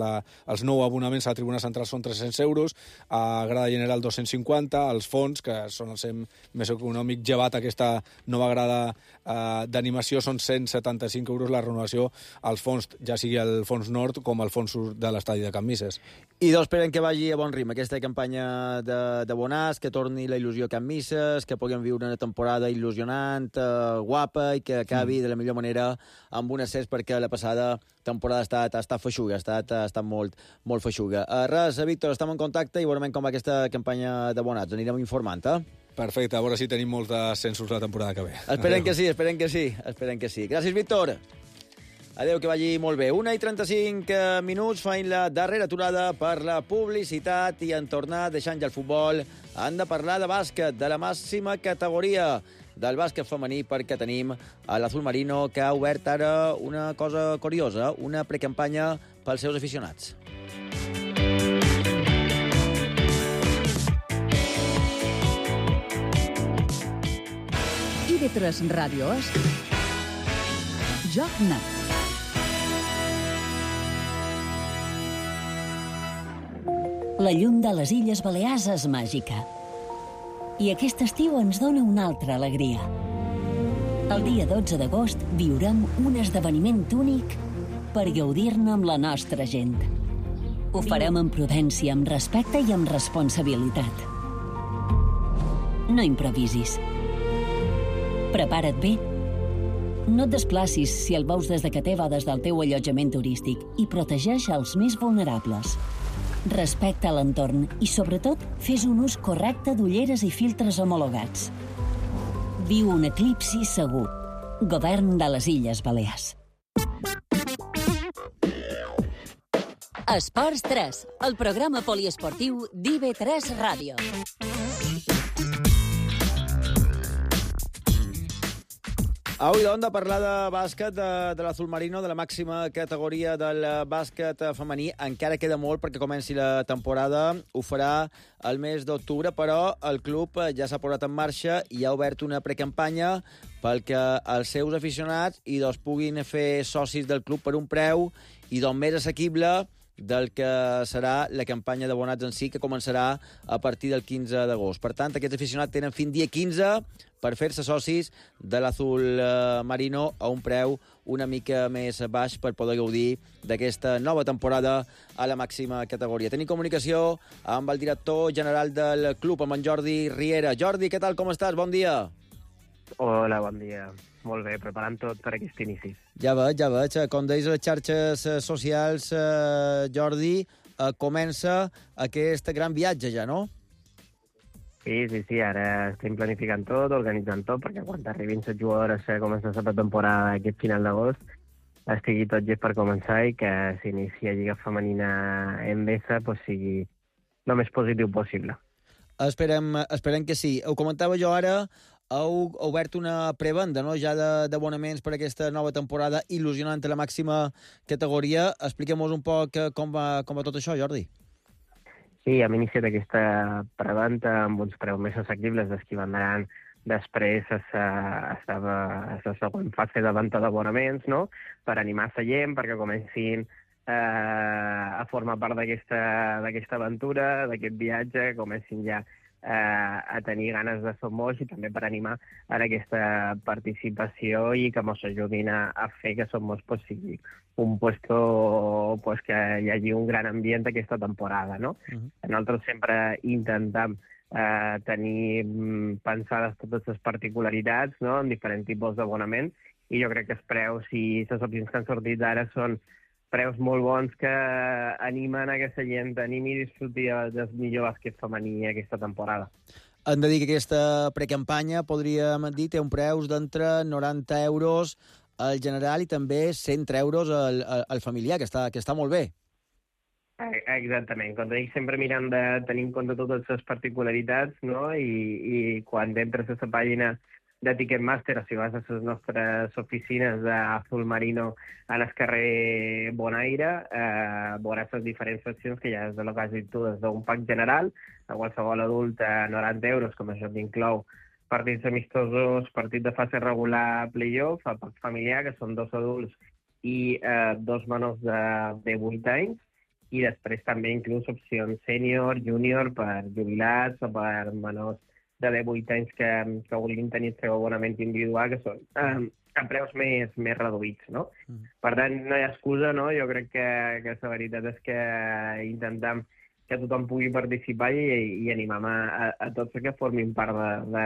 Speaker 11: els nou abonaments a la tribuna central són 300 euros, a grada general 250, els fons, que són el SEM més econòmic, llevat aquesta nova grada d'animació, són 175 euros la renovació als fons, ja sigui el fons nord com el fons sud de l'estadi de Can Misses.
Speaker 4: I esperen que vagi a bon ritme aquesta campanya d'abonats, que torni la il·lusió a Can Misses, que puguem viure una temporada il·lusionant, guapa, i que acabi de la millor manera amb un ascens, perquè la passada temporada ha estat feixuga, ha estat molt feixuga. Res, Víctor, estem en contacte i veurem com va aquesta campanya d'abonats. Anirem informant,
Speaker 11: Perfecte, a veure si tenim molts ascensos la temporada que ve.
Speaker 4: Esperem que sí. Gràcies, Víctor. Adéu, que vagi molt bé. 1:35 minuts, faig la darrera aturada per la publicitat, i en tornar, deixant ja el futbol, han de parlar de bàsquet, de la màxima categoria del bàsquet femení, perquè tenim a l'Azul Marino, que ha obert ara una cosa curiosa, una precampanya pels seus aficionats.
Speaker 2: IB3 Ràdio és Joc Net.
Speaker 3: La llum de les Illes Balears és màgica. I aquest estiu ens dona una altra alegria. El dia 12 d'agost viurem un esdeveniment únic per gaudir-ne amb la nostra gent. Ho farem amb prudència, amb respecte i amb responsabilitat. No improvisis. Prepara't bé. No et desplacis si el veus des de que teva des del teu allotjament turístic, i protegeix els més vulnerables. Respecta l'entorn i, sobretot, fes un ús correcte d'ulleres i filtres homologats. Viu un eclipsi segur. Govern de les Illes Balears. Esports 3, el programa poliesportiu d'IB3 Ràdio.
Speaker 4: Avui, doncs, de parlar de bàsquet, de l'Azul Marino, de la màxima categoria del bàsquet femení. Encara queda molt perquè comenci la temporada. Ho farà el mes d'octubre, però el club ja s'ha posat en marxa i ha obert una precampanya perquè els seus aficionats puguin fer socis del club per un preu més assequible del que serà la campanya d'abonats en si, que començarà a partir del 15 d'agost. Per tant, aquests aficionats tenen fins dia 15 per fer-se socis de l'Azul Marino a un preu una mica més baix, per poder gaudir d'aquesta nova temporada a la màxima categoria. Tenim comunicació amb el director general del club, amb en Jordi Riera. Jordi, què tal, com estàs? Bon dia.
Speaker 12: Hola, bon dia. Molt bé, preparant tot per aquest inici.
Speaker 4: Ja veig. Com deies a les xarxes socials, Jordi, comença aquest gran viatge ja, no?
Speaker 12: Sí, ara estem planificant tot, organitzant tot, perquè quan arribin les jugadores a començar la temporada aquest final d'agost, estigui tot llest per començar i que s'inicia Lliga Femenina Endesa sigui el més positiu possible.
Speaker 4: Esperem que sí. Ho comentava jo ara, heu obert una prevenda, no?, ja d'abonaments per aquesta nova temporada il·lusionant a la màxima categoria. Expliquem-nos un poc com va tot això, Jordi.
Speaker 12: Sí, hem iniciat aquesta preventa amb uns preus més assequibles dels que vendran Després està la següent fase de venda d'abonaments, no?, per animar la gent, perquè comencin a formar part d'aquesta aventura, d'aquest viatge, comencin ja a tenir ganes de Som Moix i també per animar a aquesta participació i que ens ajudin a fer que Som Moix sigui un puesto que hi hagi un gran ambient aquesta temporada, no? Nosaltres sempre intentem tenir pensades totes les particularitats, no?, en diferents tipus d'abonament, i jo crec que els preus i les opcions que han sortit ara són preus molt bons que animen a que la gent animi i disfruti del millor bàsquet femení aquesta temporada.
Speaker 4: Hem de dir que aquesta precampanya, podríem dir, té un preu d'entre 90 euros al general i també 100 euros al familiar, que està molt bé.
Speaker 12: Exactament. Com dic, sempre mirant de tenir en compte totes les particularitats, no?, i quan entres a la pàgina de Ticketmaster, o si vas a les nostres oficines d'Azul Marino en el carrer Bonaire, veuràs les diferents seccions que hi ha des de lo que has dit tu, des d'un pack general, a qualsevol adult a 90 euros, com això t'inclou partits amistosos, partit de fase regular, playoff, el pack familiar, que són 2 adults i 2 menors de 8 anys, i després també inclús opcions sènior, júnior, per jubilats o per menors de 18 anys que vulguin tenir el seu abonament individual, que són a preus més reduïts, no? Per tant, no hi ha excusa, no? Jo crec que la veritat és que intentem que tothom pugui participar i animem a tots que formin part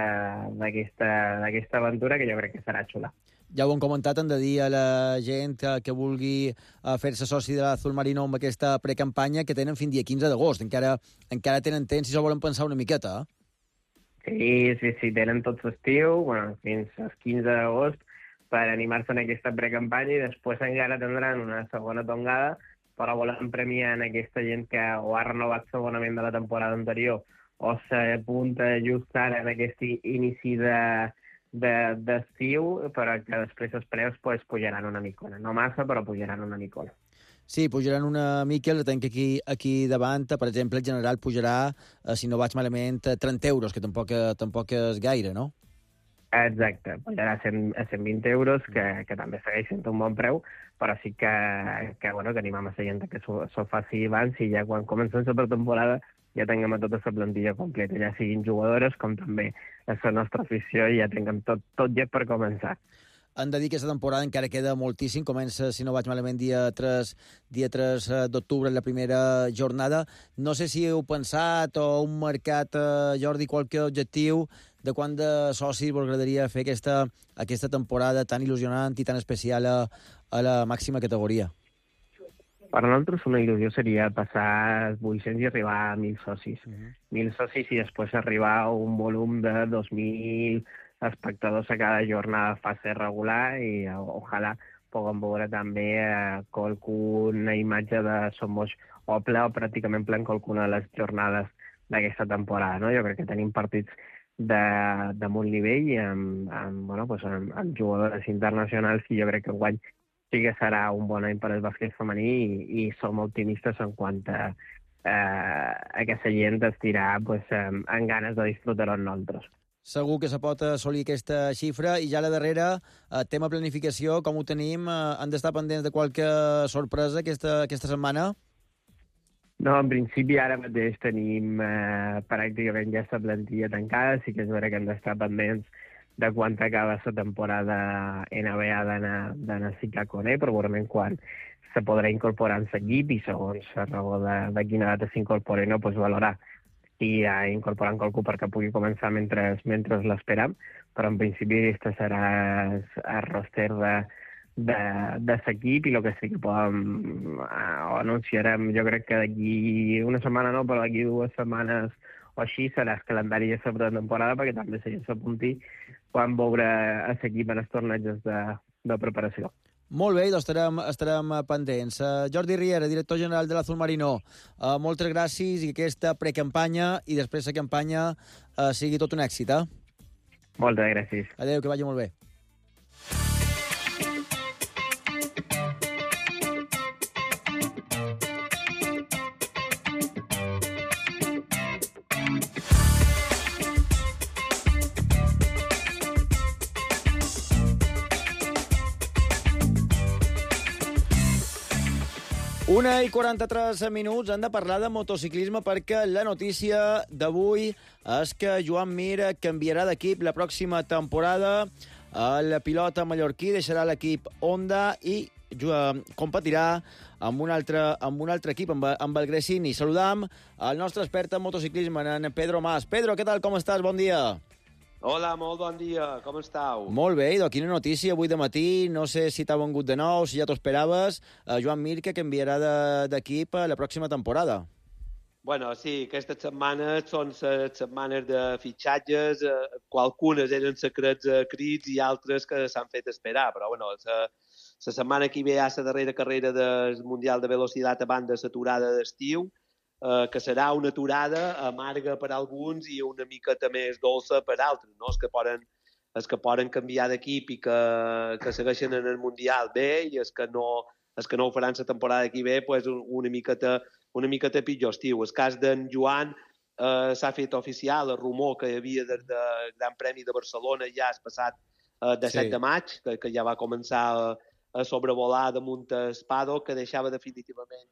Speaker 12: d'aquesta aventura, que jo crec que serà xula.
Speaker 4: Ja ho hem comentat, hem de dir a la gent que vulgui fer-se soci de l'Azul Marino amb aquesta precampanya, que tenen fins dia 15 d'agost. Encara tenen temps, si s'ho volen pensar una miqueta.
Speaker 12: Sí, tenen tot l'estiu, fins al 15 d'agost, per animar-se en aquesta precampanya, i després encara tindran una segona tongada, però volen premiar en aquesta gent que o ha renovat l'abonament de la temporada anterior o s'apunta just ara en aquest inici d'estiu, però que després els preus pujaran una micona. No massa, però pujaran una micona.
Speaker 4: Sí, pujaran una mica, la tenc aquí davant. Per exemple, el general pujarà, si no vaig malament, 30 euros, que tampoc és gaire, no?
Speaker 12: Exacte, pujarà a 120 euros, que també segueix sent un bon preu, però sí que animem a la gent que s'ho faci abans, i ja quan comencem la pretemporada ja tinguem a tota la plantilla completa, ja siguin jugadores com també la nostra afició, i ja tinguem tot ja per començar.
Speaker 4: Hem de dir que aquesta temporada encara queda moltíssim. Comença, si no vaig malament, dia 3 d'octubre, la primera jornada. No sé si heu pensat o heu marcat, Jordi, qualque objectiu de quant de socis vos agradaria fer aquesta temporada tan il·lusionant i tan especial a la màxima categoria.
Speaker 12: Per nosaltres una il·lusió seria passar 800 i arribar a 1.000 socis. 1.000 socis i després arribar a un volum de 2.000 espectadors a cada jornada de fase regular, i ojalà puguem veure també qualcuna imatge de Som Moix o ple o pràcticament ple en qualcuna de les jornades d'aquesta temporada, no? Jo crec que tenim partits de molt nivell i amb jugadores internacionals, i jo crec que enguany sí que serà un bon any per al bàsquet femení, i som optimistes en quant a que la gent estirà amb ganes de disfrutar-ho amb nosaltres.
Speaker 4: Segur que se pot assolir aquesta xifra. I ja a la darrera, tema planificació, com ho tenim? Han d'estar pendents de qualque sorpresa aquesta setmana?
Speaker 12: No, en principi ara mateix tenim pràcticament ja la plantilla tancada. Sí que és vera que hem d'estar pendents de quan acaba la temporada NBA d'anar a Chicago, però veurem quan se podrà incorporar en l'equip, i segons la raó de quina data s'incorpora no, valorar i incorporant qualcú perquè pugui començar mentre l'esperam, però en principi aquesta serà el roster de l'equip, i el que sí que podem anunciarem, jo crec que d'aquí una setmana no, però d'aquí 2 setmanes o així serà el calendari de la temporada, perquè també la gent s'apunti quan veure l'equip en els tornejos de preparació.
Speaker 4: Molt bé, doncs estarem pendents. Jordi Riera, director general de l'Azul Marino, moltes gràcies, i que aquesta precampanya i després la campanya sigui tot un èxit.
Speaker 12: Moltes gràcies.
Speaker 4: Adéu, que vagi molt bé. 1:43 minuts. Hem de parlar de motociclisme perquè la notícia d'avui és que Joan Mir canviarà d'equip la pròxima temporada. El pilot mallorquí deixarà l'equip Honda i competirà amb un altre equip, amb el Gresini. Saludam el nostre expert en motociclisme, en Pedro Mas. Pedro, què tal, com estàs? Bon dia.
Speaker 13: Hola, molt bon dia, com estàu?
Speaker 4: Molt bé, idò, quina notícia avui de matí, no sé si t'ha vengut de nou, si ja t'ho esperaves, Joan Mir, que canviarà d'equip la pròxima temporada.
Speaker 13: Bueno, sí, aquestes setmanes són les setmanes de fitxatges, qualcunes eren secrets crits i altres que s'han fet esperar, però bueno, la setmana que ve hi ha la darrera carrera del Mundial de Velocitat abans de l'aturada d'estiu, que serà una aturada amarga per alguns i una miqueta més dolça per altres, no? Els que poden canviar d'equip i que segueixen en el Mundial bé i els que no ho faran la temporada que ve, pues una miqueta pitjor estiu. El cas d'en Joan s'ha fet oficial el rumor que hi havia del Gran Premi de Barcelona ja el passat 17 de maig, que ja va començar a sobrevolar damunt el paddock, que deixava definitivament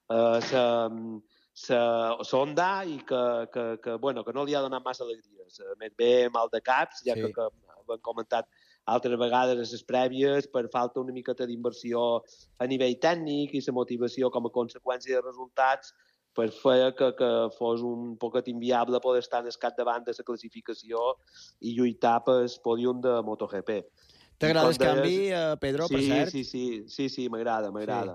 Speaker 13: Honda i que no li ha donat massa alegries. Més bé mal de caps, ja que ho hem comentat altres vegades a les prèvies, per falta una miqueta d'inversió a nivell tècnic i la motivació com a conseqüència de resultats per fer que fos un poquet inviable poder estar en el capdavant de la classificació i lluitar pel pòdium de MotoGP.
Speaker 4: T'agrada el canvi, Pedro, per cert?
Speaker 13: Sí, m'agrada.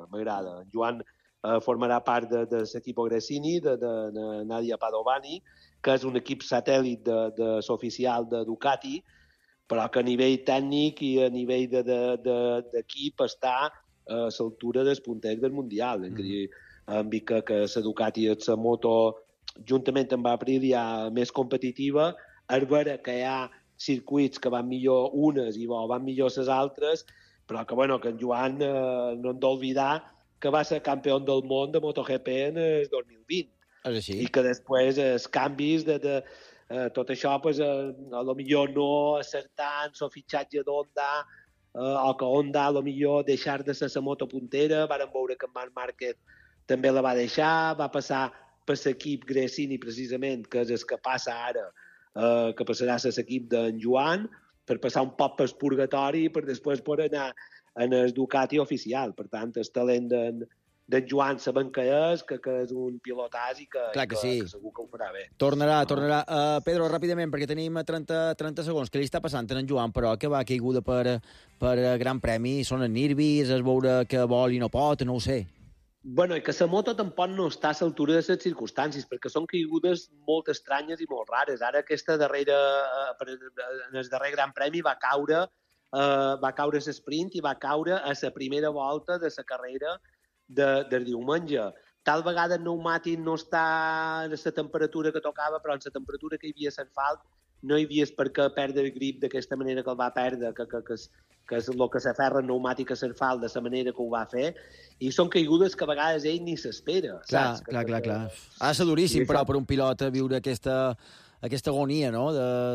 Speaker 13: Joan formarà part de l'equip Gresini, de Nadia Padovani, que és un equip satèl·lit de l'oficial de Ducati, però que a nivell tècnic i a nivell d'equip està a l'altura dels punters del Mundial. Hem vist que la Ducati és la moto, juntament amb Aprilia, més competitiva. És vera que hi ha circuits que van millor unes i van millor les altres, però que en Joan no hem d'oblidar que va ser campió del món de MotoGP en el 2020.
Speaker 4: És així.
Speaker 13: I que després els canvis de tot això, a lo millor no acertant el fitxatge d'Honda, o que Honda a lo millor deixar de ser la moto puntera. Vàrem veure que en Marc Márquez també la va deixar, va passar per l'equip Gresini precisament, que és el que passa ara, que passarà a l'equip d'en Joan, per passar un poc pel purgatori, per després poder anar en el Ducati oficial. Per tant, el talent d'en Joan sabem que és un pilotàs i que segur que ho farà bé.
Speaker 4: Tornarà. Pedro, ràpidament, perquè tenim 30 segons. Què li està passant a en Joan, però, que va caiguda per Gran Premi? Són nervis, es veure que vol i no pot, no ho sé.
Speaker 13: Bueno, i que la moto tampoc no està a l'altura de les circumstàncies, perquè són caigudes molt estranyes i molt rares. Ara aquesta darrera, en el darrer Gran Premi va caure l'esprint i va caure a la primera volta de la carrera del diumenge. Tal vegada el pneumàtic no està a la temperatura que tocava, però en la temperatura que hi havia l'asfalt no hi havia per què perdre el grip d'aquesta manera que el va perdre, que és el que s'aferra el pneumàtic a l'asfalt de la manera que ho va fer, i són caigudes que a vegades ell ni s'espera.
Speaker 4: Clar. Ha de ser duríssim, però, per un pilot viure aquesta agonia, no?,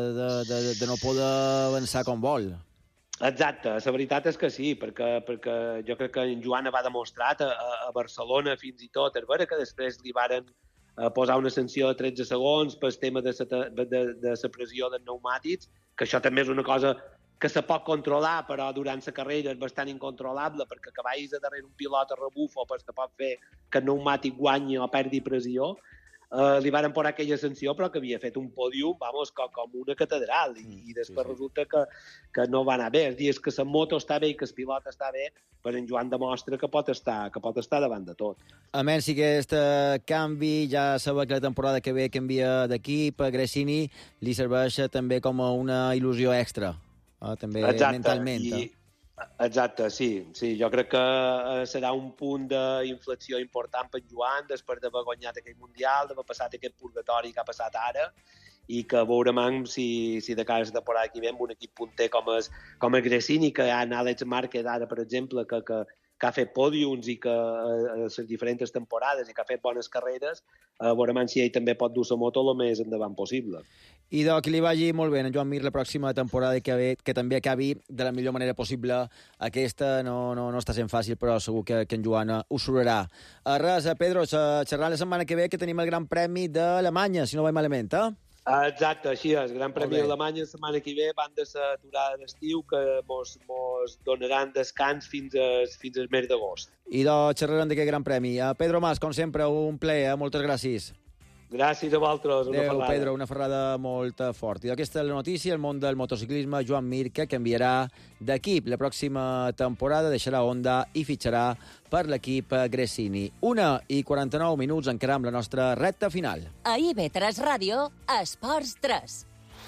Speaker 4: de no poder avançar com vol.
Speaker 13: Exacte, la veritat és que sí, perquè jo crec que en Joan va demostrat a Barcelona fins i tot. És vera que després li varen posar una sanció de 13 segons pel tema de la pressió dels pneumàtics, que això també és una cosa que se pot controlar, però durant la carrera és bastant incontrolable, perquè que vagis a darrere un pilot a rebufo pues te pot fer que el pneumàtic guanyi o perdi pressió. Li varen posar aquella sanció, però que havia fet un pòdium, com una catedral, i després resulta que no va anar bé. Els dies que la moto està bé i que el pilot està bé, però en Joan demostra que pot estar davant de tot.
Speaker 4: A menys si aquest canvi, ja sabeu que la temporada que ve canvia d'equip, a Gresini li serveix també com una il·lusió extra, també mentalment.
Speaker 13: Exacte, sí. Jo crec que serà un punt d'inflexió important per Joan després d'haver guanyat aquell Mundial, d'haver passat aquest purgatori que ha passat ara, i que veurem si de cara a la temporada que ve amb un equip punter com el Gresini, que hi ha Àlex Márquez ara, per exemple, que ha fet pòdiums i que a les diferents temporades i que ha fet bones carreres, veurem si ell també pot dur la moto el més endavant possible.
Speaker 4: I que li vagi molt bé a Joan Mir la pròxima temporada i que també acabi de la millor manera possible. Aquesta no està sent fàcil, però segur que en Joan ho sorrarà. Res, Pedro, xerrant la setmana que ve que tenim el Gran Premi d'Alemanya, si no vaig malament,
Speaker 13: Exacte, així és. Gran Premi d'Alemanya la setmana que ve, van de l'aturada d'estiu que mos donaran descans fins al mes d'agost.
Speaker 4: I xerrarem d'aquest Gran Premi. Pedro Mas, com sempre, un plaer, moltes gràcies.
Speaker 13: Gràcies a vosaltres.
Speaker 4: Adéu, Pedro, una ferrada molt forta. I aquesta és la notícia, el món del motociclisme, Joan Mir, que canviarà d'equip. La pròxima temporada deixarà Honda i fitxarà per l'equip Gresini. 1:49, encara amb la nostra recta final.
Speaker 3: A IB3 Ràdio, Esports 3.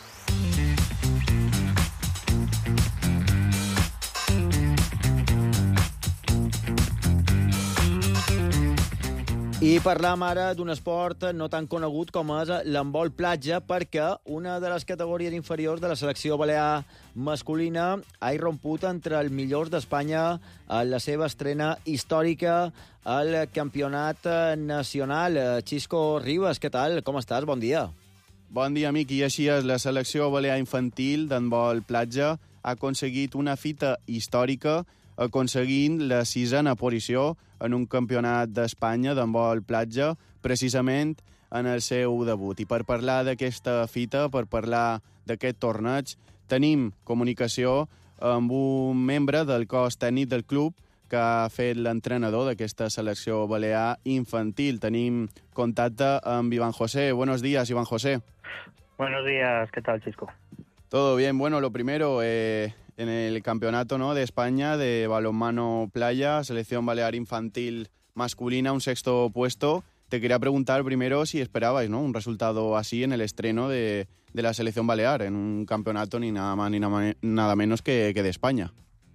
Speaker 4: I parlam ara d'un esport no tan conegut com és l'handbol platja, perquè una de les categories inferiors de la selecció balear masculina ha irromput entre els millors d'Espanya en la seva estrena històrica al campionat nacional. Xisco Ribas, què tal? Com estàs? Bon dia.
Speaker 14: Bon dia, amic. I així és, la selecció balear infantil d'handbol platja ha aconseguit una fita històrica aconseguint la 6a posició en un campionat d'Espanya d'handbol platja, precisament en el seu debut. I per parlar d'aquesta fita, per parlar d'aquest torneig, tenim comunicació amb un membre del cos tècnic del club que ha fet l'entrenador d'aquesta selecció balear infantil. Tenim contacte amb Iván José. Buenos días, Iván José.
Speaker 15: Buenos días, ¿qué tal, Chisco?
Speaker 14: Todo bien. Bueno, lo primero, en el campeonato, ¿no?, de España de balonmano playa, selección balear infantil masculina, un 6º puesto. Te quería preguntar primero si esperabais, ¿no?, un resultado así en el estreno de la selección balear, en un campeonato ni nada más ni nada menos que de España.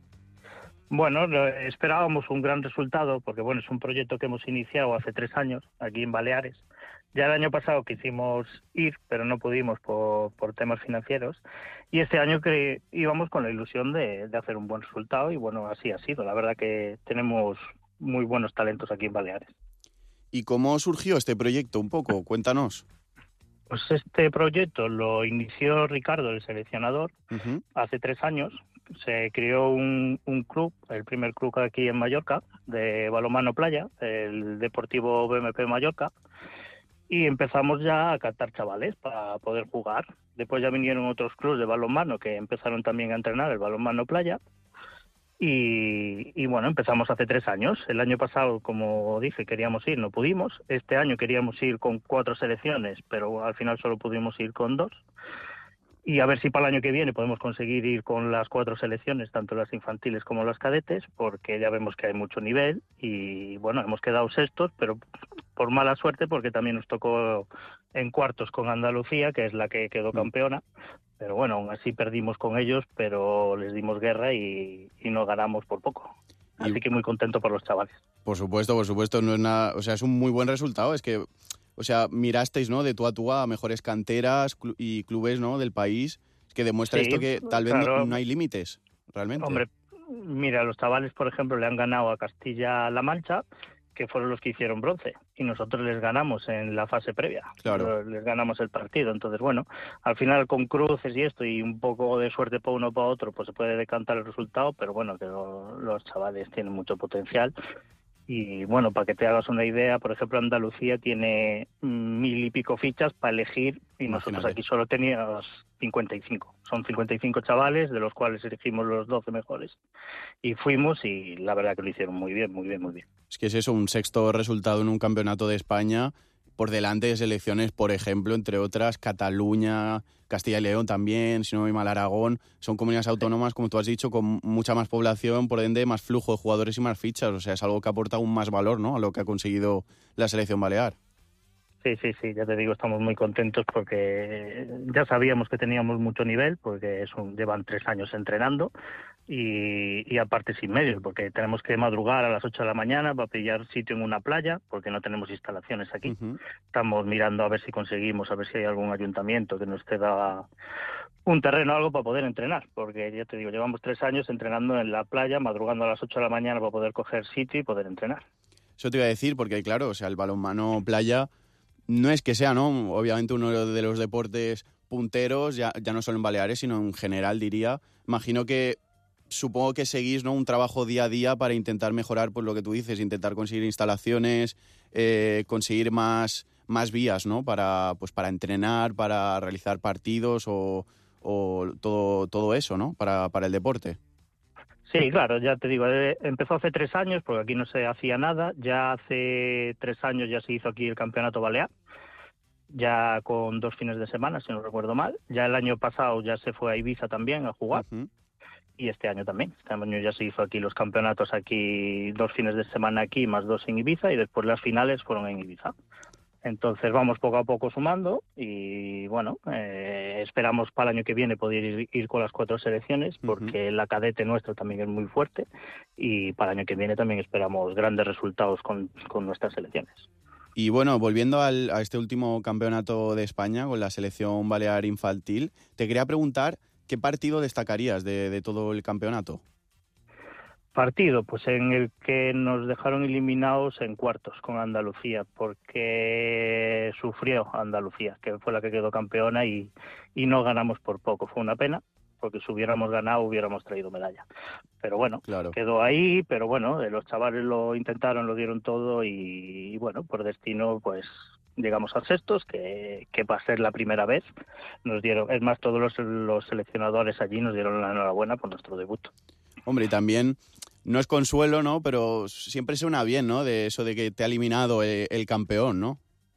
Speaker 15: Bueno, esperábamos un gran resultado porque, bueno, es un proyecto que hemos iniciado hace 3 años aquí en Baleares. Ya el año pasado quisimos ir, pero no pudimos por temas financieros. Y este año que íbamos con la ilusión de hacer un buen resultado y, bueno, así ha sido. La verdad que tenemos muy buenos talentos aquí en Baleares.
Speaker 14: ¿Y cómo surgió este proyecto un poco? Cuéntanos.
Speaker 15: Pues este proyecto lo inició Ricardo, el seleccionador, hace 3 años. Se creó un club, el primer club aquí en Mallorca, de balonmano playa, el Deportivo BMP Mallorca. Y empezamos ya a captar chavales para poder jugar. Después ya vinieron otros clubes de balonmano que empezaron también a entrenar el balonmano playa. Y bueno, empezamos hace 3 años. El año pasado, como dije, queríamos ir, no pudimos. Este año queríamos ir con 4 selecciones, pero al final solo pudimos ir con 2. Y a ver si para el año que viene podemos conseguir ir con las 4 selecciones, tanto las infantiles como las cadetes, porque ya vemos que hay mucho nivel. Y bueno, hemos quedado 6º, pero por mala suerte, porque también nos tocó en cuartos con Andalucía, que es la que quedó campeona. Pero bueno, aún así perdimos con ellos, pero les dimos guerra y no ganamos por poco. Así que muy contento por los chavales.
Speaker 14: Por supuesto, no es nada, o sea, es un muy buen resultado. Es que, o sea, mirasteis, ¿no?, de tú a tú a mejores canteras y clubes, ¿no?, del país, que demuestra esto que tal vez no hay límites, realmente.
Speaker 15: Hombre, mira, los chavales, por ejemplo, le han ganado a Castilla-La Mancha, que fueron los que hicieron bronce, y nosotros les ganamos en la fase previa.
Speaker 14: Claro.
Speaker 15: Les ganamos el partido. Entonces, bueno, al final con cruces y esto y un poco de suerte para uno o para otro, pues se puede decantar el resultado, pero bueno, que los chavales tienen mucho potencial. Y bueno, para que te hagas una idea, por ejemplo, Andalucía tiene 1000 y pico fichas para elegir y nosotros aquí solo teníamos 55. Son 55 chavales, de los cuales elegimos los 12 mejores. Y fuimos y la verdad que lo hicieron muy bien, muy bien, muy bien.
Speaker 14: Es que es eso, un 6º resultado en un campeonato de España por delante de selecciones, por ejemplo, entre otras, Cataluña, Castilla y León también, si no voy mal, Aragón. Son comunidades autónomas, como tú has dicho, con mucha más población, por ende, más flujo de jugadores y más fichas. O sea, es algo que aporta aún más valor, ¿no?, a lo que ha conseguido la selección balear.
Speaker 15: Sí, ya te digo, estamos muy contentos porque ya sabíamos que teníamos mucho nivel, porque llevan 3 años entrenando y aparte sin medios, porque tenemos que madrugar a las 8 de la mañana para pillar sitio en una playa, porque no tenemos instalaciones aquí. Estamos mirando a ver si conseguimos, a ver si hay algún ayuntamiento que nos ceda un terreno o algo para poder entrenar, porque ya te digo, llevamos 3 años entrenando en la playa, madrugando a las 8 de la mañana para poder coger sitio y poder entrenar.
Speaker 14: Eso te iba a decir, porque claro, o sea, el balonmano playa no es que sea, ¿no? Obviamente uno de los deportes punteros, ya no solo en Baleares, sino en general, diría. Supongo que seguís, ¿no?, un trabajo día a día para intentar mejorar, pues lo que tú dices, intentar conseguir instalaciones, conseguir más vías, ¿no?, para entrenar, para realizar partidos o todo eso, ¿no?, para el deporte.
Speaker 15: Sí, claro, ya te digo, empezó hace 3 años, porque aquí no se hacía nada. Ya hace 3 años ya se hizo aquí el Campeonato Balear, ya con 2 fines de semana, si no recuerdo mal. Ya el año pasado ya se fue a Ibiza también a jugar, y este año también. Este año ya se hizo aquí los campeonatos, aquí 2 fines de semana aquí, más 2 en Ibiza, y después las finales fueron en Ibiza. Entonces vamos poco a poco sumando y bueno, esperamos para el año que viene poder ir con las 4 selecciones, porque la cadete nuestra también es muy fuerte, y para el año que viene también esperamos grandes resultados con nuestras selecciones.
Speaker 14: Y bueno, volviendo a este último campeonato de España con la selección balear infantil, te quería preguntar ¿qué partido destacarías de todo el campeonato?
Speaker 15: Partido, pues en el que nos dejaron eliminados en cuartos con Andalucía, porque sufrió Andalucía, que fue la que quedó campeona, y no ganamos por poco. Fue una pena, porque si hubiéramos ganado hubiéramos traído medalla. Pero bueno, quedó ahí, pero bueno, los chavales lo intentaron, lo dieron todo y bueno, por destino pues llegamos a sextos, que va a ser la primera vez. Nos dieron, es más, todos los seleccionadores allí nos dieron la enhorabuena por nuestro debut.
Speaker 14: Hombre, y también no es consuelo, ¿no? Pero siempre suena bien, ¿no? De eso de que te ha eliminado el campeón, ¿no?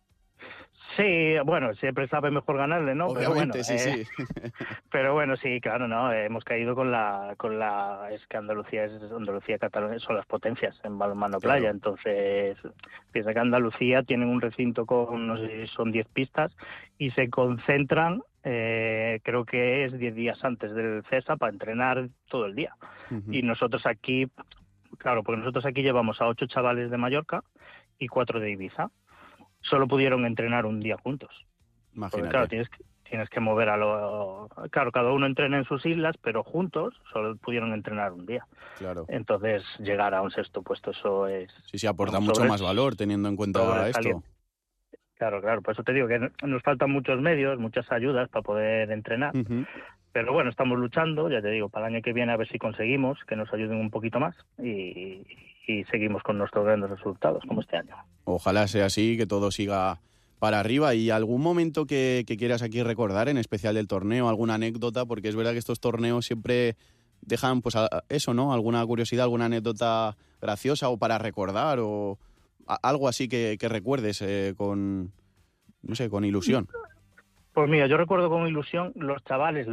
Speaker 15: Sí, bueno, siempre sabe mejor ganarle, ¿no?
Speaker 14: Obviamente,
Speaker 15: pero bueno,
Speaker 14: sí.
Speaker 15: Pero bueno, sí, claro, ¿no? Hemos caído con la es que Andalucía y Cataluña son las potencias en balonmano playa. Entonces, piensa que Andalucía tienen un recinto con, no sé si son 10 pistas, y se concentran, creo que es 10 días antes del CESA, para entrenar todo el día. Y nosotros aquí, claro, porque nosotros aquí llevamos a 8 chavales de Mallorca y 4 de Ibiza. Solo pudieron entrenar un día juntos.
Speaker 14: Imagínate.
Speaker 15: Porque, claro, tienes que mover Claro, cada uno entrena en sus islas, pero juntos solo pudieron entrenar un día.
Speaker 14: Claro.
Speaker 15: Entonces, llegar a un sexto puesto, eso es...
Speaker 14: Sí, aporta mucho más valor teniendo en cuenta esto.
Speaker 15: Claro, por eso te digo que nos faltan muchos medios, muchas ayudas para poder entrenar. Pero bueno, estamos luchando, ya te digo, para el año que viene a ver si conseguimos que nos ayuden un poquito más y seguimos con nuestros grandes resultados, como este año.
Speaker 14: Ojalá sea así, que todo siga para arriba. ¿Y algún momento que quieras aquí recordar, en especial del torneo, alguna anécdota? Porque es verdad que estos torneos siempre dejan pues eso, ¿no? Alguna curiosidad, alguna anécdota graciosa o para recordar o algo así que recuerdes con ilusión.
Speaker 15: Pues mira, yo recuerdo con ilusión los chavales,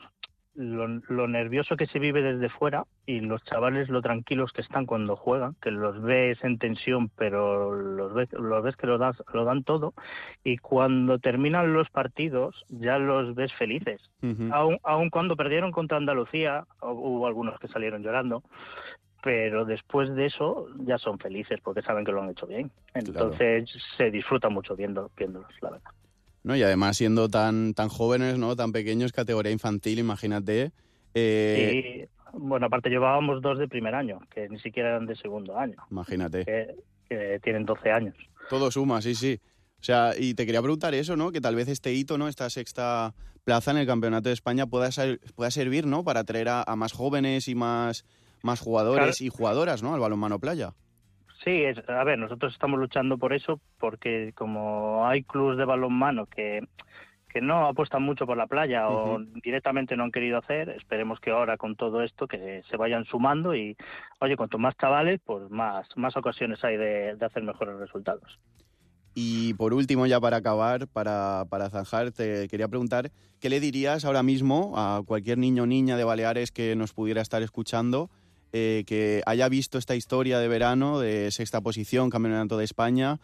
Speaker 15: lo nervioso que se vive desde fuera, y los chavales lo tranquilos que están cuando juegan, que los ves en tensión, pero los ves que lo dan todo, y cuando terminan los partidos ya los ves felices. Aun cuando perdieron contra Andalucía, hubo algunos que salieron llorando, pero después de eso ya son felices porque saben que lo han hecho bien. Entonces se disfruta mucho viéndolos, la verdad.
Speaker 14: No, y además siendo tan jóvenes, ¿no? Tan pequeños, categoría infantil, imagínate.
Speaker 15: Sí, bueno, aparte llevábamos 2 de primer año, que ni siquiera eran de segundo año.
Speaker 14: Imagínate.
Speaker 15: Que tienen 12 años.
Speaker 14: Todo suma, sí. O sea, y te quería preguntar eso, ¿no? Que tal vez este hito, ¿no? Esta sexta plaza en el Campeonato de España pueda servir, ¿no? Para atraer a más jóvenes y más jugadores y jugadoras, ¿no? Al balonmano playa.
Speaker 15: Sí, a ver, nosotros estamos luchando por eso, porque como hay clubes de balonmano que no apuestan mucho por la playa o directamente no han querido hacer, esperemos que ahora con todo esto que se vayan sumando y, oye, cuanto más chavales, pues más ocasiones hay de hacer mejores resultados.
Speaker 14: Y por último, ya para acabar, para zanjar, te quería preguntar, ¿qué le dirías ahora mismo a cualquier niño o niña de Baleares que nos pudiera estar escuchando, que haya visto esta historia de verano, de sexta posición, Campeonato de España,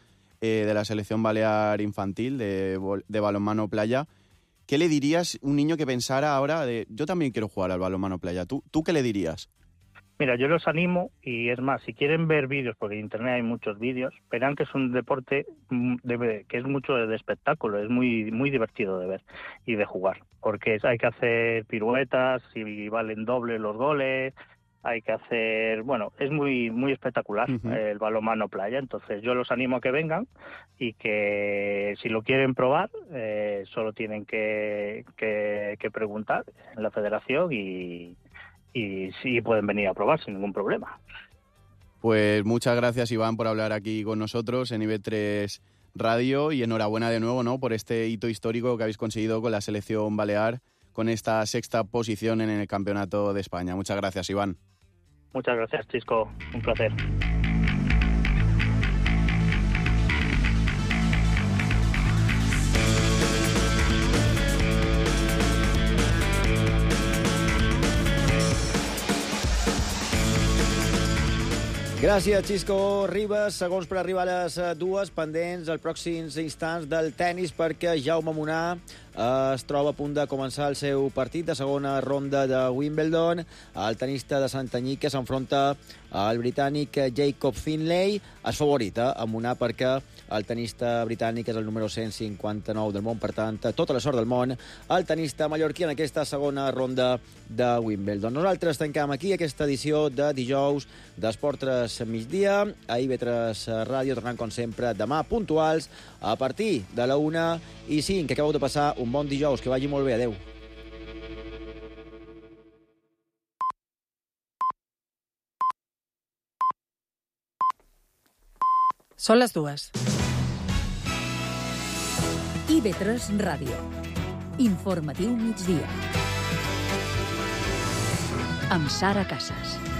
Speaker 14: de la selección balear infantil de balonmano playa. ¿Qué le dirías a un niño que pensara ahora de yo también quiero jugar al balonmano playa? ¿Tú qué le dirías?
Speaker 15: Mira, yo los animo y es más, si quieren ver vídeos, porque en internet hay muchos vídeos, verán que es un deporte que es mucho de espectáculo, es muy muy divertido de ver y de jugar, porque hay que hacer piruetas y valen doble los goles, hay que hacer, bueno, es muy muy espectacular el balonmano playa, entonces yo los animo a que vengan y que si lo quieren probar, solo tienen que preguntar en la federación y sí pueden venir a probar sin ningún problema.
Speaker 14: Pues muchas gracias, Iván, por hablar aquí con nosotros en IB3 Radio y enhorabuena de nuevo, ¿no?, por este hito histórico que habéis conseguido con la selección balear, con esta 6ª posición en el Campeonato de España. Muchas gracias, Iván.
Speaker 15: Muchas gracias, Chisco. Un placer.
Speaker 4: Gràcies, Xisco Ribas. Segons per arribar a les 2, pendents els pròxims instants del tennis, perquè Jaume Munar es troba a punt de començar el seu partit de segona ronda de Wimbledon. El tenista de Santanyí que s'enfronta al britànic Jacob Finlay. És favorit a Munar perquè el tenista britànic és el número 159 del món, per tant, tota la sort del món el tenista mallorquí en aquesta segona ronda de Wimbledon. Nosaltres tancam aquí aquesta edició de dijous d'Esport 3 migdia. A IB3 Ràdio tornant, com sempre, demà puntuals a partir de la 1:05. Que acabeu de passar un bon dijous, que vagi molt bé. Adéu.
Speaker 16: Són les 2.
Speaker 2: IB3 Ràdio. Informatiu migdia. Amb Sara Casas.